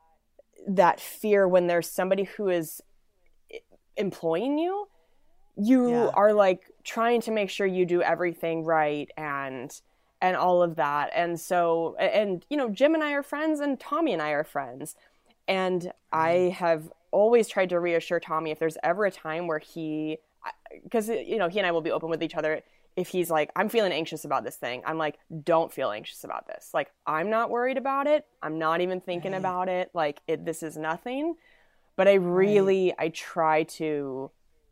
Speaker 4: fear when there's somebody who is employing you. You are like trying to make sure you do everything right and all of that. And so, and, you know, Jim and I are friends and Tommy and I are friends. And I have always tried to reassure Tommy if there's ever a time where because, you know, he and I will be open with each other. If he's like, I'm feeling anxious about this thing, I'm like, don't feel anxious about this. Like, I'm not worried about it. I'm not even thinking about it. Like, this is nothing. But I try to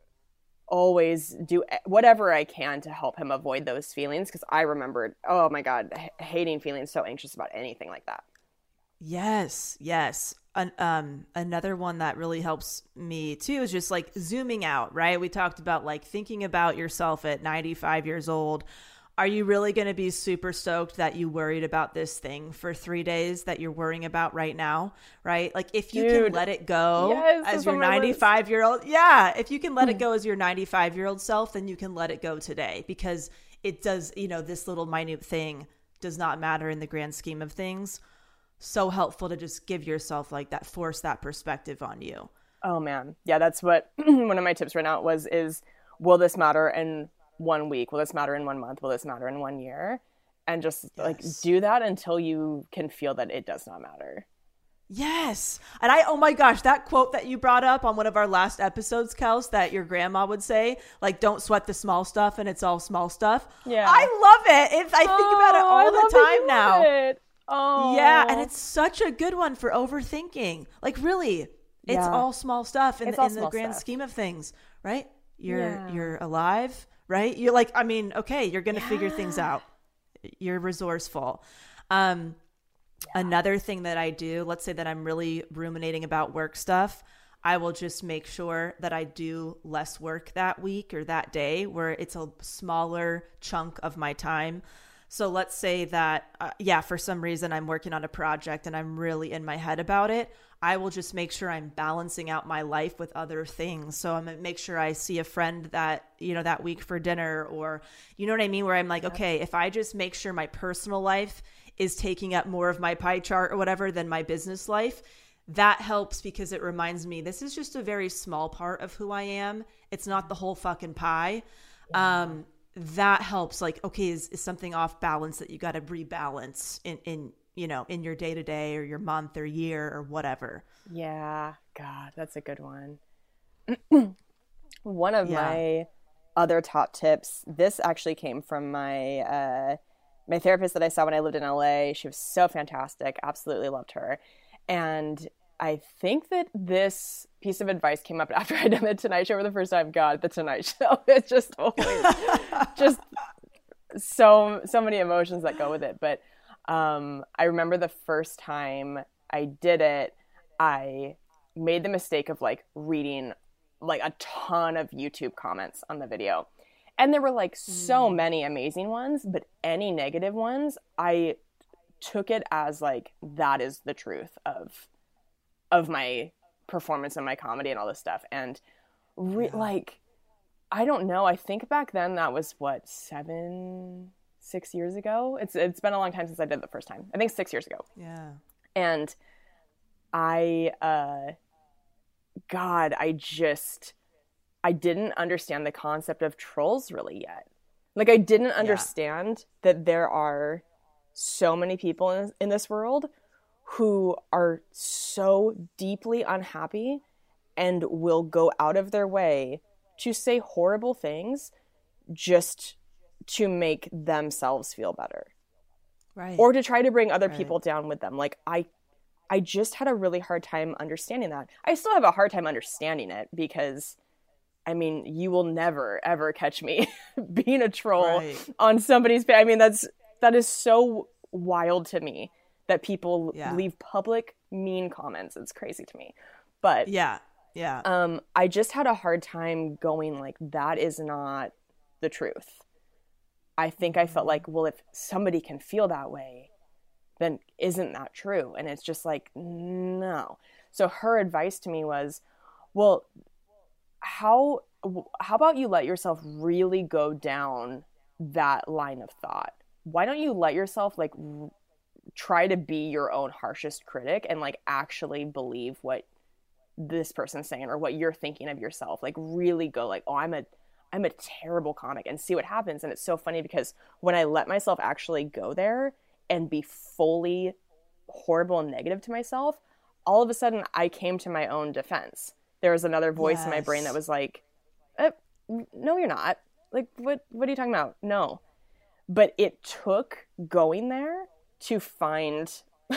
Speaker 4: always do whatever I can to help him avoid those feelings, because I remembered, oh my God, hating feeling so anxious about anything like that.
Speaker 1: Yes. Another one that really helps me too is just like zooming out, right? We talked about like thinking about yourself at 95 years old. Are you really going to be super stoked that you worried about this thing for 3 days that you're worrying about right now, right? Like if you can let it go as your 95-year-old, if you can let it go as your 95-year-old self, then you can let it go today, because it does, you know, this little minute thing does not matter in the grand scheme of things. So helpful to just give yourself like that, force that perspective on you.
Speaker 4: Oh man. Yeah, that's what one of my tips right now is will this matter in 1 week? Will this matter in 1 month? Will this matter in 1 year? And just like do that until you can feel that it does not matter.
Speaker 1: Yes. And oh my gosh, that quote that you brought up on one of our last episodes, Kels, that your grandma would say, like, don't sweat the small stuff and it's all small stuff. Yeah. I love it. I think about it all the time now. Oh. Yeah. And it's such a good one for overthinking. Like really, it's all small stuff in the grand scheme of things, right? You're alive. Right? You're like, I mean, okay, you're going to figure things out. You're resourceful. Another thing that I do, let's say that I'm really ruminating about work stuff, I will just make sure that I do less work that week or that day, where it's a smaller chunk of my time. So let's say that, for some reason I'm working on a project and I'm really in my head about it. I will just make sure I'm balancing out my life with other things. So I'm going to make sure I see a friend that week for dinner, or, you know what I mean? Where I'm like, okay, if I just make sure my personal life is taking up more of my pie chart or whatever than my business life, that helps because it reminds me this is just a very small part of who I am. It's not the whole fucking pie. That helps. Like, okay, is something off balance that you got to rebalance in in your day to day or your month or year or whatever.
Speaker 4: Yeah. God, that's a good one. One of my other top tips, this actually came from my my therapist that I saw when I lived in LA. She was so fantastic. Absolutely loved her. And I think that this piece of advice came up after I'd done the Tonight Show for the first time. God, the Tonight Show. It's just always just so many emotions that go with it. But I remember the first time I did it, I made the mistake of like reading like a ton of YouTube comments on the video. And there were like so many amazing ones, but any negative ones, I took it as like, that is the truth of my performance and my comedy and all this stuff. And like, I don't know. I think back then that was what, 6 years ago. It's been a long time since I did it the first time. I think 6 years ago.
Speaker 1: Yeah.
Speaker 4: And God, I didn't understand the concept of trolls really yet. Like, I didn't understand that there are so many people in this world who are so deeply unhappy and will go out of their way to say horrible things just to make themselves feel better.
Speaker 1: Right.
Speaker 4: Or to try to bring other people down with them. Like, I just had a really hard time understanding that. I still have a hard time understanding it because, I mean, you will never, ever catch me being a troll on somebody's page. I mean, that is so wild to me that people leave public mean comments. It's crazy to me. But I just had a hard time going like, that is not the truth. I think I felt like, well, if somebody can feel that way, then isn't that true? And it's just like, no. So her advice to me was, well, how about you let yourself really go down that line of thought? Why don't you let yourself like try to be your own harshest critic and like actually believe what this person's saying or what you're thinking of yourself? Like really go like, oh, I'm a terrible comic, and see what happens. And it's so funny because when I let myself actually go there and be fully horrible and negative to myself, all of a sudden I came to my own defense. There was another voice in my brain that was like, no, you're not. Like, what are you talking about? No. But it took going there to find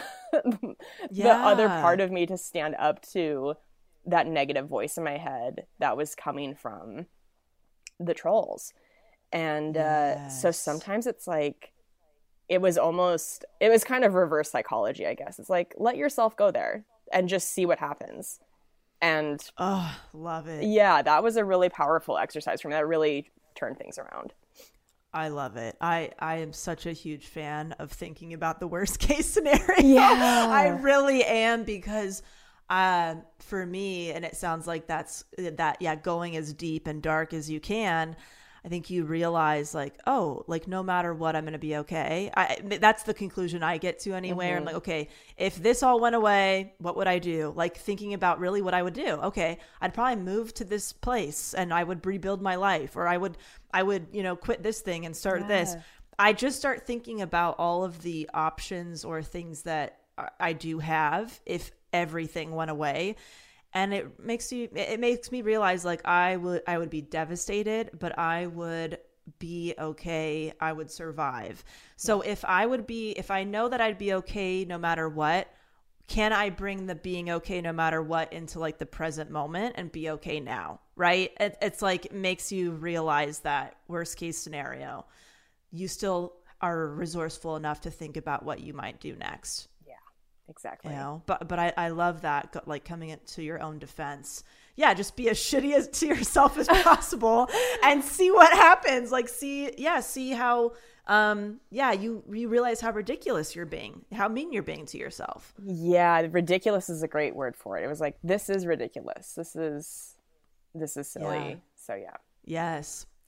Speaker 4: the other part of me to stand up to that negative voice in my head that was coming from the trolls. And so sometimes it's like, it was kind of reverse psychology, I guess. It's like, let yourself go there and just see what happens. And
Speaker 1: love it.
Speaker 4: Yeah, that was a really powerful exercise for me. That really turned things around.
Speaker 1: I love it. I am such a huge fan of thinking about the worst case scenario.
Speaker 4: Yeah.
Speaker 1: I really am, because for me, and it sounds like going as deep and dark as you can, I think you realize like, oh, like no matter what, I'm going to be okay. That's the conclusion I get to anyway. Mm-hmm. I'm like, okay, if this all went away, what would I do? Like thinking about really what I would do. Okay, I'd probably move to this place and I would rebuild my life, or I would, quit this thing and start this. I just start thinking about all of the options or things that I do have if everything went away. And it makes me realize like I would be devastated, but I would be okay. I would survive. So if I know that I'd be okay no matter what, can I bring the being okay no matter what into like the present moment and be okay now? Right? It's like, it makes you realize that worst case scenario, you still are resourceful enough to think about what you might do next.
Speaker 4: Exactly.
Speaker 1: But I love that, like coming into your own defense. Yeah, just be as shitty to yourself as possible and see what happens. Like see how you realize how ridiculous you're being, how mean you're being to yourself.
Speaker 4: Yeah, ridiculous is a great word for it. It was like, this is ridiculous. This is silly.
Speaker 1: Yeah.
Speaker 4: So yeah.
Speaker 1: Yes.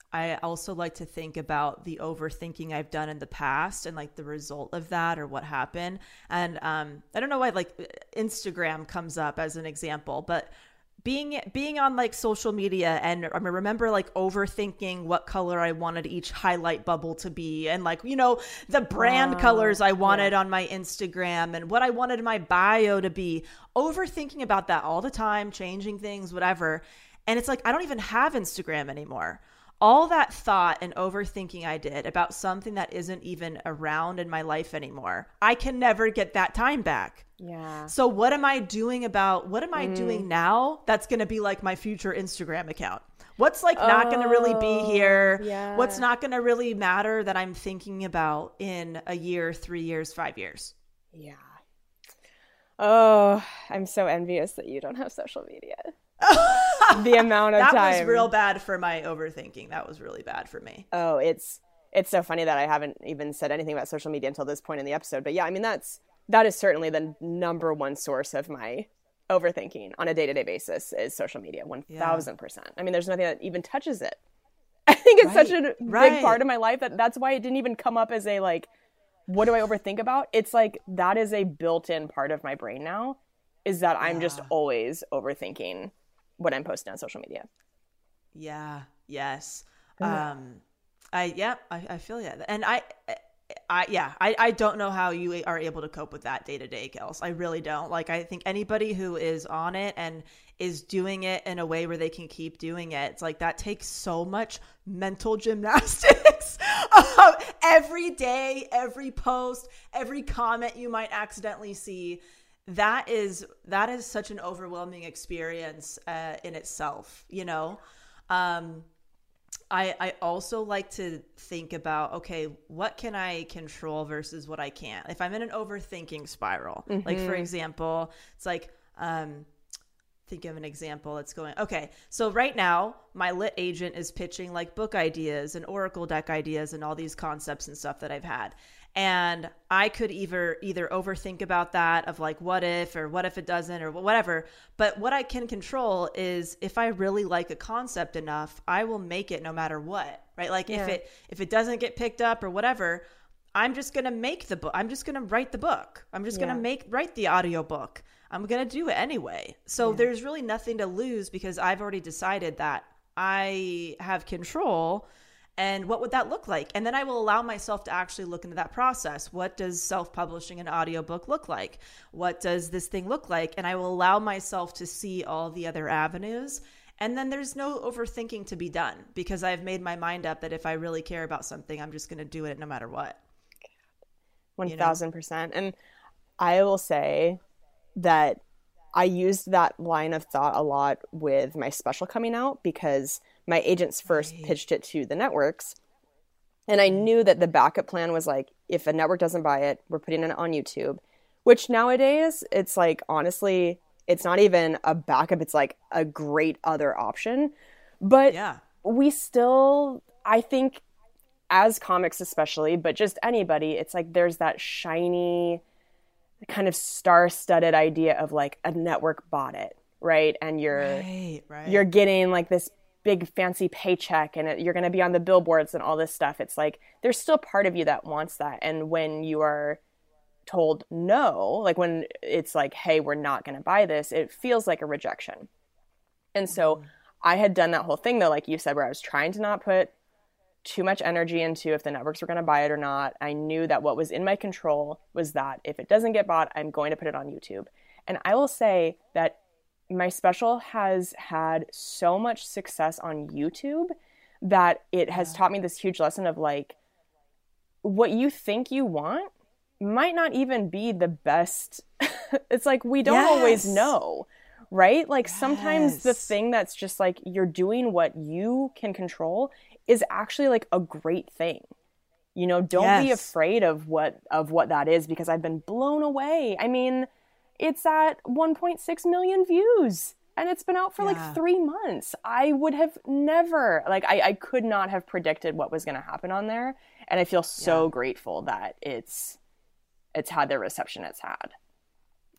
Speaker 1: I also like to think about the overthinking I've done in the past and like the result of that or what happened. And I don't know why like Instagram comes up as an example, but being on like social media, and I remember like overthinking what color I wanted each highlight bubble to be, and like, you know, the brand colors I wanted on my Instagram and what I wanted my bio to be, overthinking about that all the time, changing things, whatever. And it's like, I don't even have Instagram anymore. All that thought and overthinking I did about something that isn't even around in my life anymore, I can never get that time back.
Speaker 4: Yeah.
Speaker 1: So what am I doing now that's going to be like my future Instagram account? What's like not going to really be here?
Speaker 4: Yeah.
Speaker 1: What's not going to really matter that I'm thinking about in a year, 3 years, 5 years?
Speaker 4: Yeah. Oh, I'm so envious that you don't have social media. The amount of time.
Speaker 1: That was real bad for my overthinking. That was really bad for me.
Speaker 4: Oh, it's so funny that I haven't even said anything about social media until this point in the episode. But yeah, I mean, that is certainly the number one source of my overthinking on a day-to-day basis is social media, 1000%. I mean, there's nothing that even touches it. I think it's such a big part of my life that's why it didn't even come up as a like, what do I overthink about? It's like that is a built-in part of my brain now, is that I'm just always overthinking what I'm posting on social media.
Speaker 1: Yeah. Yes. I feel you. And I don't know how you are able to cope with that day to day, Kels. I really don't. Like, I think anybody who is on it and is doing it in a way where they can keep doing it, it's like that takes so much mental gymnastics. Every day, every post, every comment you might accidentally see. That is such an overwhelming experience in itself, you know? I also like to think about, okay, what can I control versus what I can't? If I'm in an overthinking spiral, like for example, it's like, think of an example that's going, okay, so right now my lit agent is pitching like book ideas and Oracle deck ideas and all these concepts and stuff that I've had. And I could either overthink about that of like, what if, or what if it doesn't, or whatever. But what I can control is if I really like a concept enough, I will make it no matter what, right? Like if it doesn't get picked up or whatever, I'm just going to make the book. I'm just going to write the book. I'm just going to write the audio book. I'm going to do it anyway. So there's really nothing to lose because I've already decided that I have control. And what would that look like? And then I will allow myself to actually look into that process. What does self-publishing an audiobook look like? What does this thing look like? And I will allow myself to see all the other avenues. And then there's no overthinking to be done because I've made my mind up that if I really care about something, I'm just going to do it no matter what.
Speaker 4: 1000%. And I will say that I used that line of thought a lot with my special coming out because my agents first pitched it to the networks. And I knew that the backup plan was like, if a network doesn't buy it, we're putting it on YouTube, which nowadays it's like, honestly, it's not even a backup. It's like a great other option. But we still, I think as comics especially, but just anybody, it's like there's that shiny kind of star-studded idea of like a network bought it, right? And you're getting like this big fancy paycheck and you're going to be on the billboards and all this stuff. It's like there's still part of you that wants that. And when you are told no, like when it's like, hey, we're not going to buy this, it feels like a rejection. And so I had done that whole thing though, like you said, where I was trying to not put too much energy into if the networks were going to buy it or not. I knew that what was in my control was that if it doesn't get bought, I'm going to put it on YouTube. And I will say that my special has had so much success on YouTube that it has taught me this huge lesson of like, what you think you want might not even be the best. It's like, we don't always know, right? Like sometimes the thing that's just like, you're doing what you can control is actually like a great thing. You know, don't be afraid of what that is, because I've been blown away. I mean, it's at 1.6 million views and it's been out for like 3 months. I would have never, like, I could not have predicted what was going to happen on there. And I feel so grateful that it's had the reception it's had.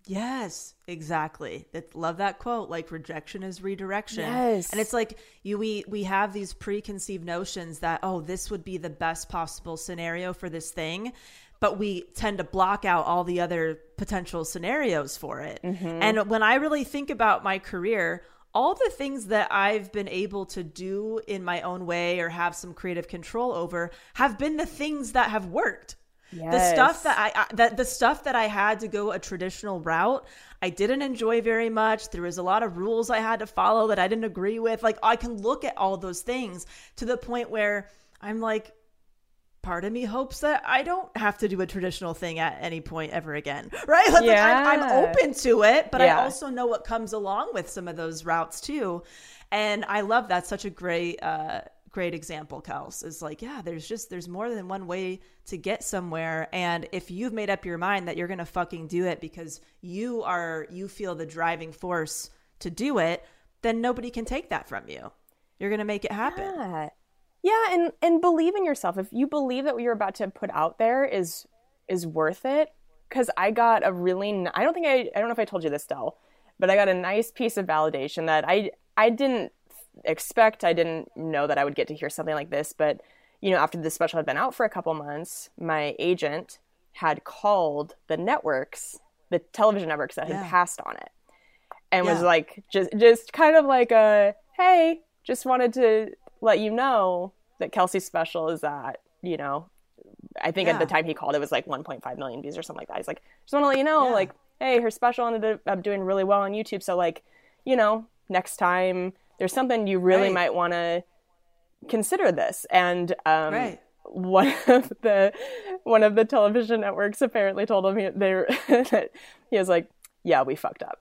Speaker 1: Yes, exactly. Love that quote. Like, rejection is redirection.
Speaker 4: Yes.
Speaker 1: And it's like we have these preconceived notions that, oh, this would be the best possible scenario for this thing, but we tend to block out all the other potential scenarios for it. And when I really think about my career, all the things that I've been able to do in my own way or have some creative control over have been the things that have worked.
Speaker 4: Yes.
Speaker 1: The stuff that the stuff that I had to go a traditional route, I didn't enjoy very much. There was a lot of rules I had to follow that I didn't agree with. Like, I can look at all those things to the point where I'm like, part of me hopes that I don't have to do a traditional thing at any point ever again, right? Like, I'm open to it, but I also know what comes along with some of those routes too. And I love that. Such a great example, Kels, is like, yeah, there's more than one way to get somewhere. And if you've made up your mind that you're going to fucking do it because you feel the driving force to do it, then nobody can take that from you. You're going to make it happen.
Speaker 4: Yeah. And believe in yourself. If you believe that what you're about to put out there is worth it. Cause I got a really, I don't know if I told you this, Del, but I got a nice piece of validation that I didn't expect. I didn't know that I would get to hear something like this, but you know, after the special had been out for a couple months, my agent had called the networks, the television networks that had passed on it, and was like, just kind of like hey, just wanted to let you know that Kelsey's special is at, you know, I think at the time he called, it was like 1.5 million views or something like that. He's like, just want to let you know, like, hey, her special ended up doing really well on YouTube. So like, you know, next time there's something you really might want to consider this. And one of the television networks apparently told him that he was like, yeah, we fucked up.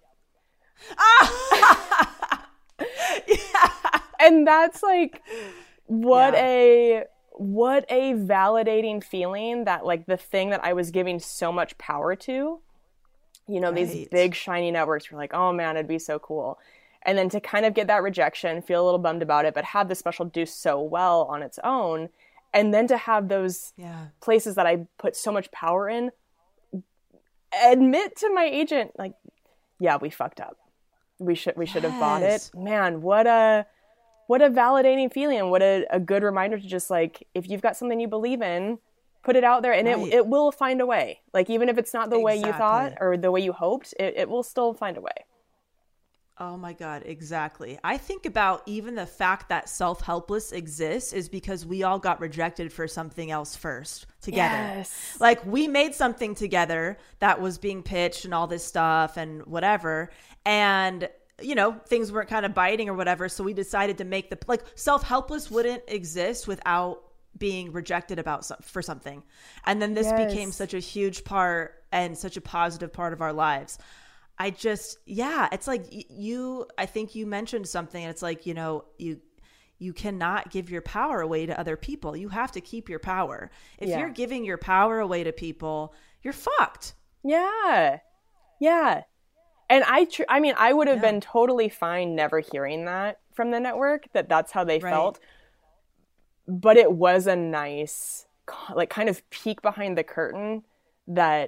Speaker 4: And that's like, what a validating feeling that like the thing that I was giving so much power to, you know, these big shiny networks were like, oh man, it'd be so cool. And then to kind of get that rejection, feel a little bummed about it, but have the special do so well on its own. And then to have those places that I put so much power in, admit to my agent, like, yeah, we fucked up. We should have bought it. Man, what a validating feeling. What a good reminder to just like, if you've got something you believe in, put it out there and it will find a way. Like, even if it's not the way you thought or the way you hoped, it will still find a way.
Speaker 1: Oh my God, exactly. I think about even the fact that Self-Helpless exists is because we all got rejected for something else first together.
Speaker 4: Yes.
Speaker 1: Like, we made something together that was being pitched and all this stuff and whatever. And, you know, things weren't kind of biting or whatever. So we decided to make Self-Helpless wouldn't exist without being rejected for something. And then this became such a huge part and such a positive part of our lives. It's like I think you mentioned something, and it's like, you know, you cannot give your power away to other people. You have to keep your power. If you're giving your power away to people, you're fucked.
Speaker 4: Yeah. Yeah. And I mean, I would have been totally fine never hearing that from the network, that's how they felt. But it was a nice, like, kind of peek behind the curtain that,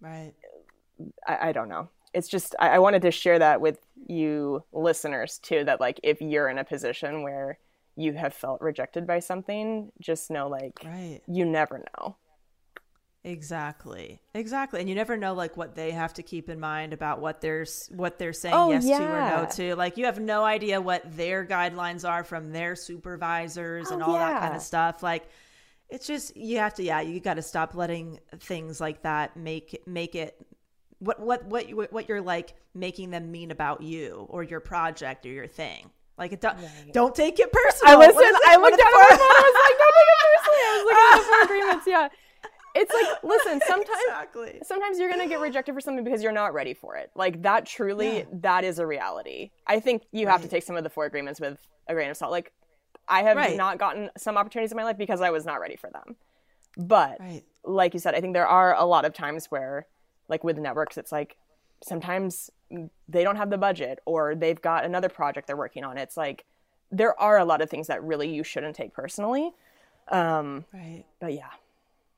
Speaker 4: I don't know. It's just, I wanted to share that with you listeners too, that like, if you're in a position where you have felt rejected by something, just know, like, you never know.
Speaker 1: Exactly. And you never know, like, what they have to keep in mind about what they're saying yes to or no to. Like, you have no idea what their guidelines are from their supervisors and all that kind of stuff. Like, it's just, you got to stop letting things like that make it what you're like making them mean about you or your project or your thing. Like, don't take it personally.
Speaker 4: I looked down at my phone. I was like, don't take it personally. I was looking at the four agreements. Yeah. It's like, listen, sometimes you're going to get rejected for something because you're not ready for it. Like, that truly, that is a reality. I think you have to take some of the four agreements with a grain of salt. Like, I have not gotten some opportunities in my life because I was not ready for them. But like you said, I think there are a lot of times where, like with networks, it's like sometimes they don't have the budget or they've got another project they're working on. It's like, there are a lot of things that really you shouldn't take personally. But yeah.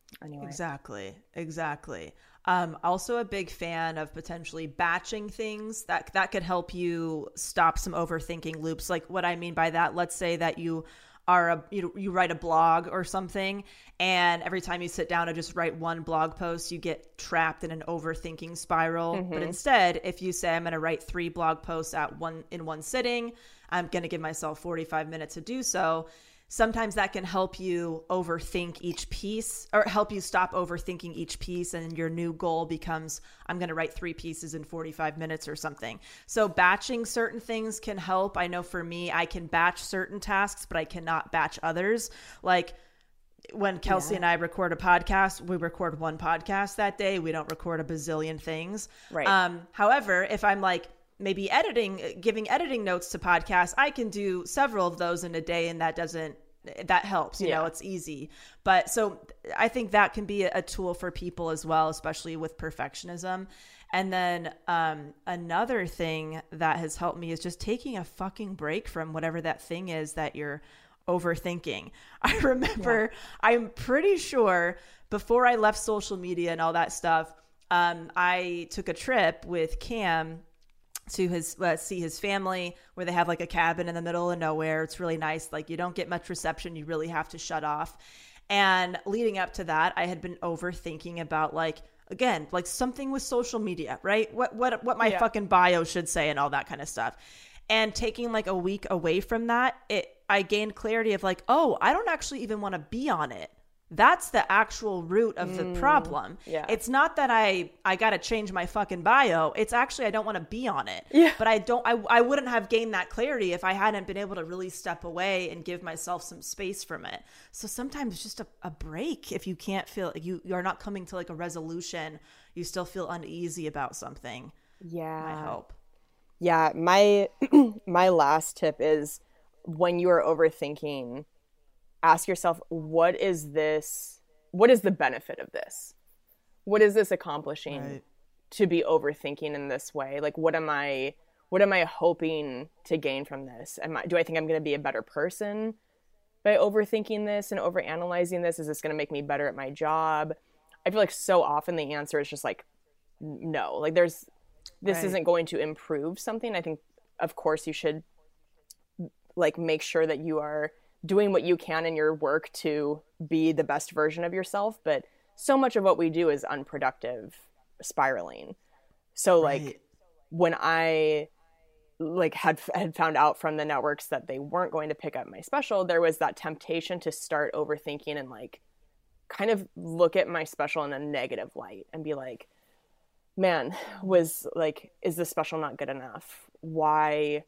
Speaker 4: Anyway.
Speaker 1: Exactly. Also a big fan of potentially batching things that could help you stop some overthinking loops. Like what I mean by that, let's say that you write a blog or something, and every time you sit down to just write one blog post, you get trapped in an overthinking spiral. But instead, if you say, I'm going to write 3 blog posts in one sitting, I'm going to give myself 45 minutes to do so. Sometimes that can help you overthink each piece, or help you stop overthinking each piece. And your new goal becomes, I'm going to write 3 pieces in 45 minutes or something. So batching certain things can help. I know for me, I can batch certain tasks, but I cannot batch others. Like when Kelsey and I record a podcast, we record one podcast that day. We don't record a bazillion things.
Speaker 4: Right.
Speaker 1: However, if I'm like, maybe giving editing notes to podcasts, I can do several of those in a day, and that helps, you know, it's easy. But so I think that can be a tool for people as well, especially with perfectionism. And then another thing that has helped me is just taking a fucking break from whatever that thing is that you're overthinking. I remember, I'm pretty sure before I left social media and all that stuff, I took a trip with Cam to see his family, where they have like a cabin in the middle of nowhere. It's really nice. Like you don't get much reception. You really have to shut off. And leading up to that, I had been overthinking about like something with social media, right? What my fucking bio should say and all that kind of stuff. And taking like a week away from that, I gained clarity of like, oh, I don't actually even want to be on it. That's the actual root of the problem.
Speaker 4: Yeah.
Speaker 1: It's not that I got to change my fucking bio. It's actually, I don't want to be on it.
Speaker 4: Yeah.
Speaker 1: But I wouldn't have gained that clarity if I hadn't been able to really step away and give myself some space from it. So sometimes just a break, if you can't feel, you're not coming to like a resolution, you still feel uneasy about something.
Speaker 4: Yeah.
Speaker 1: Might help.
Speaker 4: Yeah. My last tip is, when you are overthinking, ask yourself, what is the benefit of this? What is this accomplishing to be overthinking in this way? Like, what am I hoping to gain from this? Do I think I'm going to be a better person by overthinking this and overanalyzing this? Is this going to make me better at my job? I feel like so often the answer is just like, no, like this isn't going to improve something. I think, of course, you should like make sure that you are doing what you can in your work to be the best version of yourself. But so much of what we do is unproductive spiraling. So like when I like had found out from the networks that they weren't going to pick up my special, there was that temptation to start overthinking and like kind of look at my special in a negative light and be like, man, is the special not good enough? Why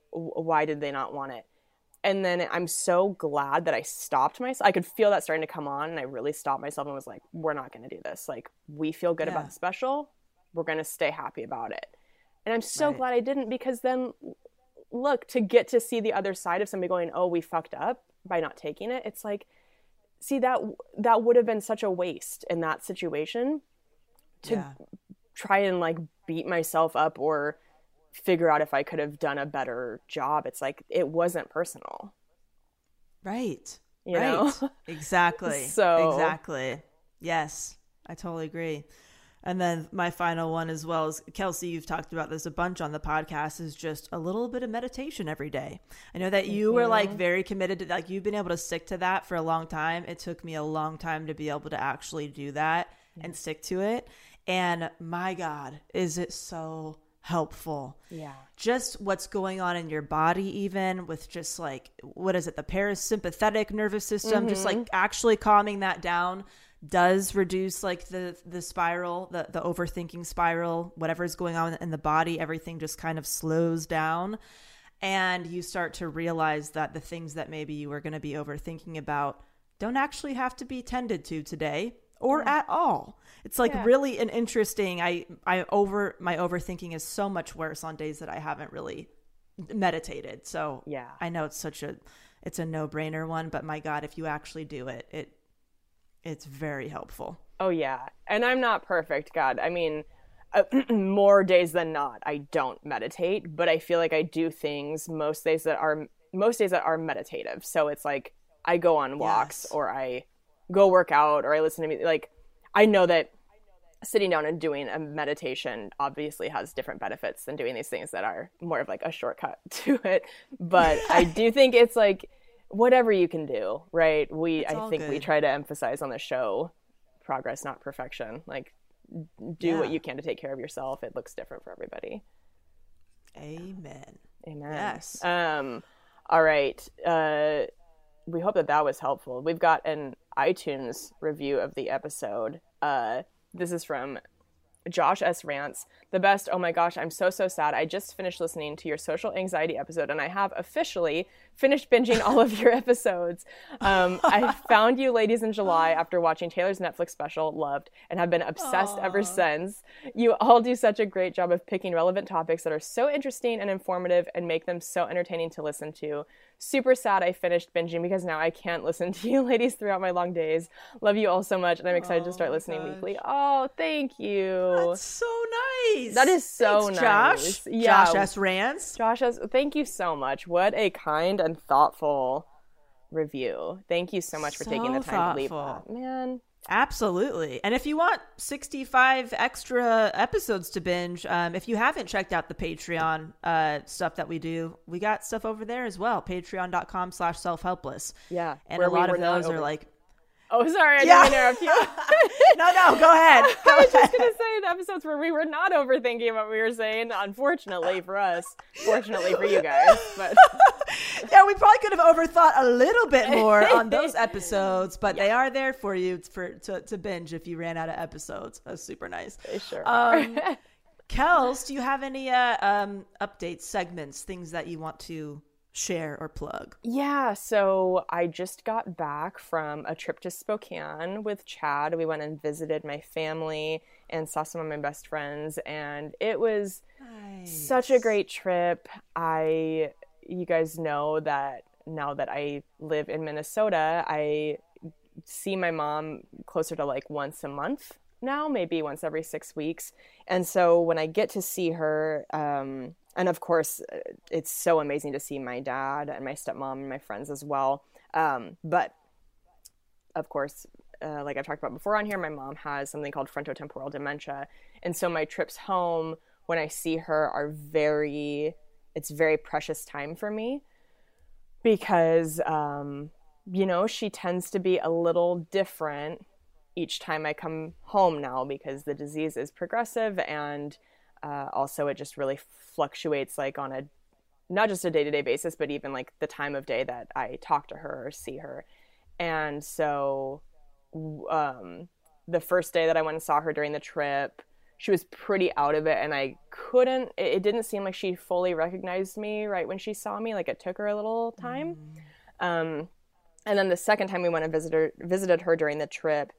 Speaker 4: did they not want it? And then I'm so glad that I stopped myself. I could feel that starting to come on, and I really stopped myself and was like, we're not going to do this. Like, we feel good about the special. We're going to stay happy about it. And I'm so glad I didn't, because then, look, to get to see the other side of somebody going, oh, we fucked up by not taking it. It's like, see, that would have been such a waste in that situation to try and like beat myself up or figure out if I could have done a better job. It's like, it wasn't personal.
Speaker 1: Right.
Speaker 4: You know?
Speaker 1: Exactly. Exactly. Yes, I totally agree. And then my final one as well is, Kelsey, you've talked about this a bunch on the podcast, is just a little bit of meditation every day. I know that you were like very committed to, like, you've been able to stick to that for a long time. It took me a long time to be able to actually do that and stick to it. And my God, is it so helpful. Yeah. Just what's going on in your body, even with just like, what is it? The parasympathetic nervous system, just like actually calming that down does reduce like the spiral, the overthinking spiral, whatever is going on in the body, everything just kind of slows down. And you start to realize that the things that maybe you were going to be overthinking about don't actually have to be tended to today or at all. It's like really an interesting, my overthinking is so much worse on days that I haven't really meditated. So I know it's a no-brainer one, but my God, if you actually do it, it's very helpful. Oh yeah. And I'm not perfect, God. I mean, more days than not, I don't meditate, but I feel like I do things most days that are meditative. So it's like I go on walks or I
Speaker 4: go work out or I listen to music. Like, I know that sitting down and doing a meditation obviously has different benefits than doing these things that are more of like a shortcut to it. But I do think it's like whatever you can do, right? I think we try to emphasize on the show progress, not perfection. Like, do what you can to take care of yourself. It looks different for everybody.
Speaker 1: Amen.
Speaker 4: Yes. All right. We hope that was helpful. We've got an iTunes review of the episode. This is from Josh S. Rants. The best. Oh my gosh, I'm so sad. I just finished listening to your social anxiety episode, and I have officially finished binging all of your episodes. I found you ladies in July after watching Taylor's Netflix special, loved, and have been obsessed ever since. You all do such a great job of picking relevant topics that are so interesting and informative and make them so entertaining to listen to. Super sad I finished binging because now I can't listen to you ladies throughout my long days. Love you all so much, and I'm excited to start listening weekly. Oh, thank you.
Speaker 1: That's so nice.
Speaker 4: That is so
Speaker 1: Thanks,
Speaker 4: nice.
Speaker 1: Josh. Josh S. Rants.
Speaker 4: Josh S. Thank you so much. What a kind and thoughtful review. Thank you so much for taking the time to leave that. Man.
Speaker 1: Absolutely. And if you want 65 extra episodes to binge, if you haven't checked out the Patreon stuff that we do, we got stuff over there as well. Patreon.com/selfhelpless.
Speaker 4: Yeah.
Speaker 1: And a lot of those are like...
Speaker 4: Oh, sorry, I didn't interrupt you.
Speaker 1: No, go ahead.
Speaker 4: I was just going to say the episodes where we were not overthinking what we were saying, unfortunately for us, fortunately for you guys. But
Speaker 1: yeah, we probably could have overthought a little bit more on those episodes, but they are there for you to binge if you ran out of episodes. That's super nice.
Speaker 4: They sure
Speaker 1: Kels, do you have any updates, segments, things that you want to share or plug?
Speaker 4: Yeah, so I just got back from a trip to Spokane with Chad. We went and visited my family and saw some of my best friends, and it was such a great trip. You guys know that now that I live in Minnesota, I see my mom closer to like once a month now, maybe once every 6 weeks. And so when I get to see her, and of course, it's so amazing to see my dad and my stepmom and my friends as well. But of course, like I've talked about before on here, my mom has something called frontotemporal dementia. And so my trips home, when I see her, it's very precious time for me because, she tends to be a little different each time I come home now because the disease is progressive, and also it just really fluctuates like on not just a day-to-day basis, but even like the time of day that I talk to her or see her. And so the first day that I went and saw her during the trip, she was pretty out of it, and it didn't seem like she fully recognized me right when she saw me. Like, it took her a little time. And then the second time we went and visited her during the trip,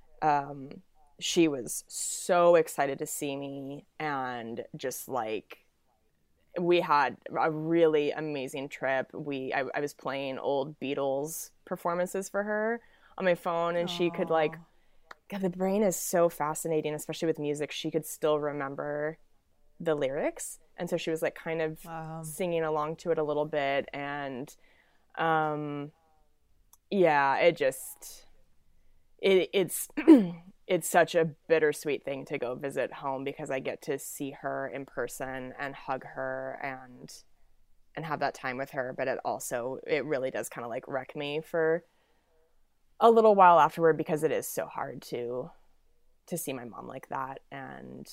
Speaker 4: she was so excited to see me, and just like, we had a really amazing trip. I was playing old Beatles performances for her on my phone, and she could like, God, the brain is so fascinating, especially with music. She could still remember the lyrics, and so she was like kind of singing along to it a little bit, and it's it's such a bittersweet thing to go visit home because I get to see her in person and hug her and have that time with her. But it really does kind of like wreck me for a little while afterward because it is so hard to see my mom like that. And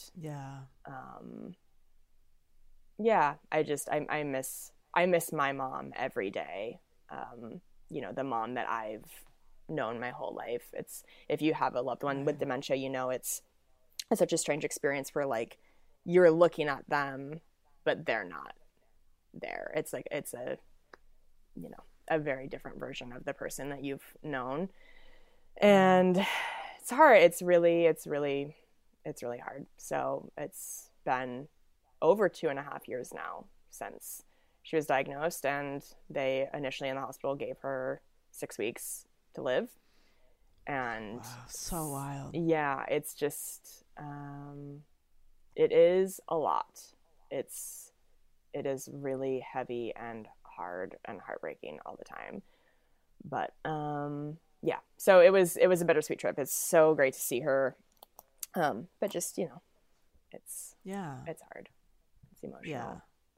Speaker 4: I miss my mom every day. The mom that I've known my whole life. It's, if you have a loved one with dementia, it's such a strange experience where like you're looking at them but they're not there. It's like it's a very different version of the person that you've known, and it's hard. It's really hard. So it's been over 2.5 years now since she was diagnosed, and they initially in the hospital gave her 6 weeks to live. And
Speaker 1: so wild.
Speaker 4: Yeah, it's just it is a lot. It is really heavy and hard and heartbreaking all the time. But So it was a bittersweet trip. It's so great to see her. But just, it's hard. It's emotional.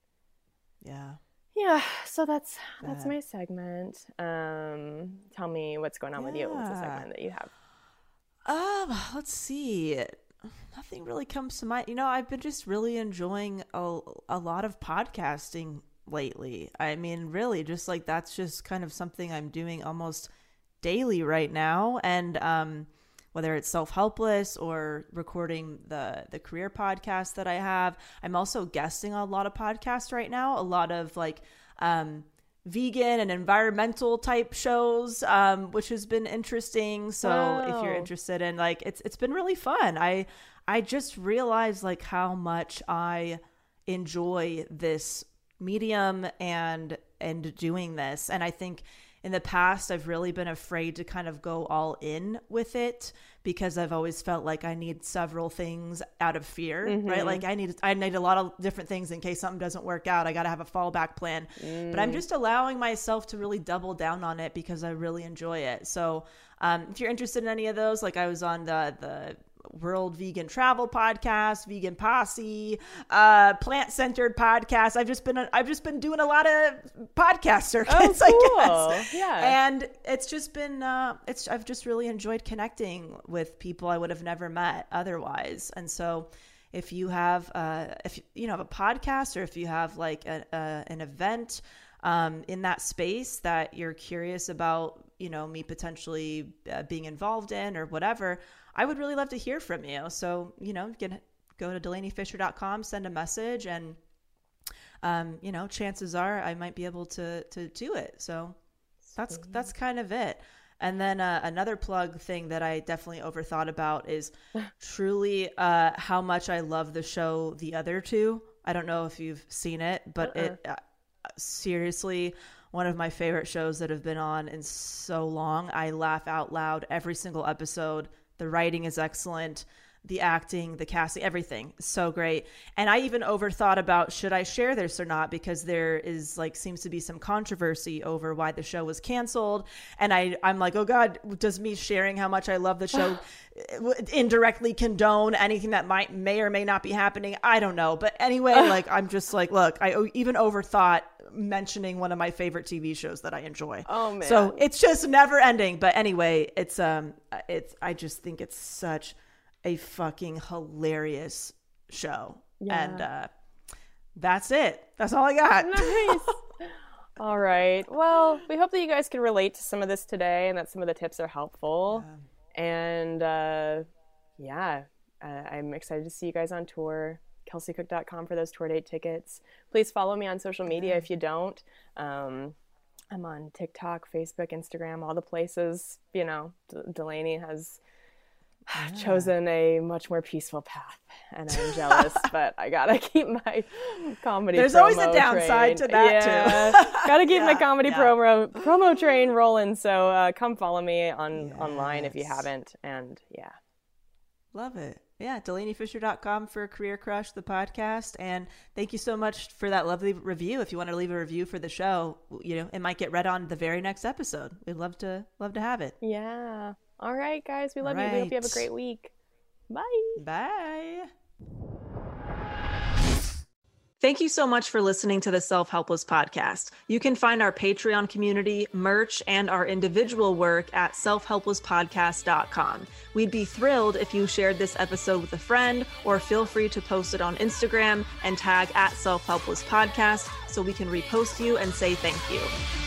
Speaker 4: Yeah. So that's my segment. Tell me what's going on with you. What's the segment that you have?
Speaker 1: Let's see. Nothing really comes to mind. I've been just really enjoying a lot of podcasting lately. I mean, really, just like that's just kind of something I'm doing almost daily right now. And whether it's Self-Helpless or recording the career podcast that I have, I'm also guesting on a lot of podcasts right now. A lot of like vegan and environmental type shows, which has been interesting. So if you're interested in like, it's been really fun. I just realized like how much I enjoy this medium and doing this. And I think in the past, I've really been afraid to kind of go all in with it because I've always felt like I need several things out of fear, right? Like I need a lot of different things in case something doesn't work out. I got to have a fallback plan. But I'm just allowing myself to really double down on it because I really enjoy it. So if you're interested in any of those, like I was on the World Vegan Travel Podcast, Vegan Posse, Plant Centered Podcast. I've just been doing a lot of podcast circuits, I guess. Yeah. And it's just been I've just really enjoyed connecting with people I would have never met otherwise. And so if you have if you have a podcast or if you have like an event in that space that you're curious about, me potentially being involved in or whatever, I would really love to hear from you. So, you can go to DelaneyFisher.com, send a message, and, chances are I might be able to do it. So that's kind of it. And then another plug thing that I definitely overthought about is truly how much I love the show The Other Two. I don't know if you've seen it, but it seriously one of my favorite shows that have been on in so long. I laugh out loud every single episode. The writing is excellent. The acting, the casting, everything is so great. And I even overthought about should I share this or not, because there is seems to be some controversy over why the show was canceled. And I'm like, oh God, does me sharing how much I love the show indirectly condone anything that may or may not be happening? I don't know. But anyway, I'm just like, look, I even overthought mentioning one of my favorite TV shows that I enjoy. Oh man. So it's just never ending. But anyway, I just think it's such a fucking hilarious show. Yeah. And that's it. That's all I got.
Speaker 4: Nice. All right. Well, we hope that you guys can relate to some of this today and that some of the tips are helpful. Yeah. And I'm excited to see you guys on tour. KelseyCook.com for those tour date tickets. Please follow me on social media if you don't. I'm on TikTok, Facebook, Instagram, all the places. Delaney has chosen a much more peaceful path, and I'm jealous, but I gotta keep my comedy
Speaker 1: There's
Speaker 4: promo
Speaker 1: always a downside
Speaker 4: train.
Speaker 1: to that too.
Speaker 4: Gotta keep my comedy promo train rolling, so come follow me online if you haven't, and
Speaker 1: love it. Yeah, DelaneyFisher.com for Career Crush, the podcast. And thank you so much for that lovely review. If you want to leave a review for the show, it might get read on the very next episode. We'd love to have it.
Speaker 4: Yeah. All right, guys. We love you. We hope you have a great week. Bye.
Speaker 1: Bye. Thank you so much for listening to the Self-Helpless podcast. You can find our Patreon community, merch, and our individual work at selfhelplesspodcast.com. We'd be thrilled if you shared this episode with a friend, or feel free to post it on Instagram and tag @selfhelplesspodcast so we can repost you and say thank you.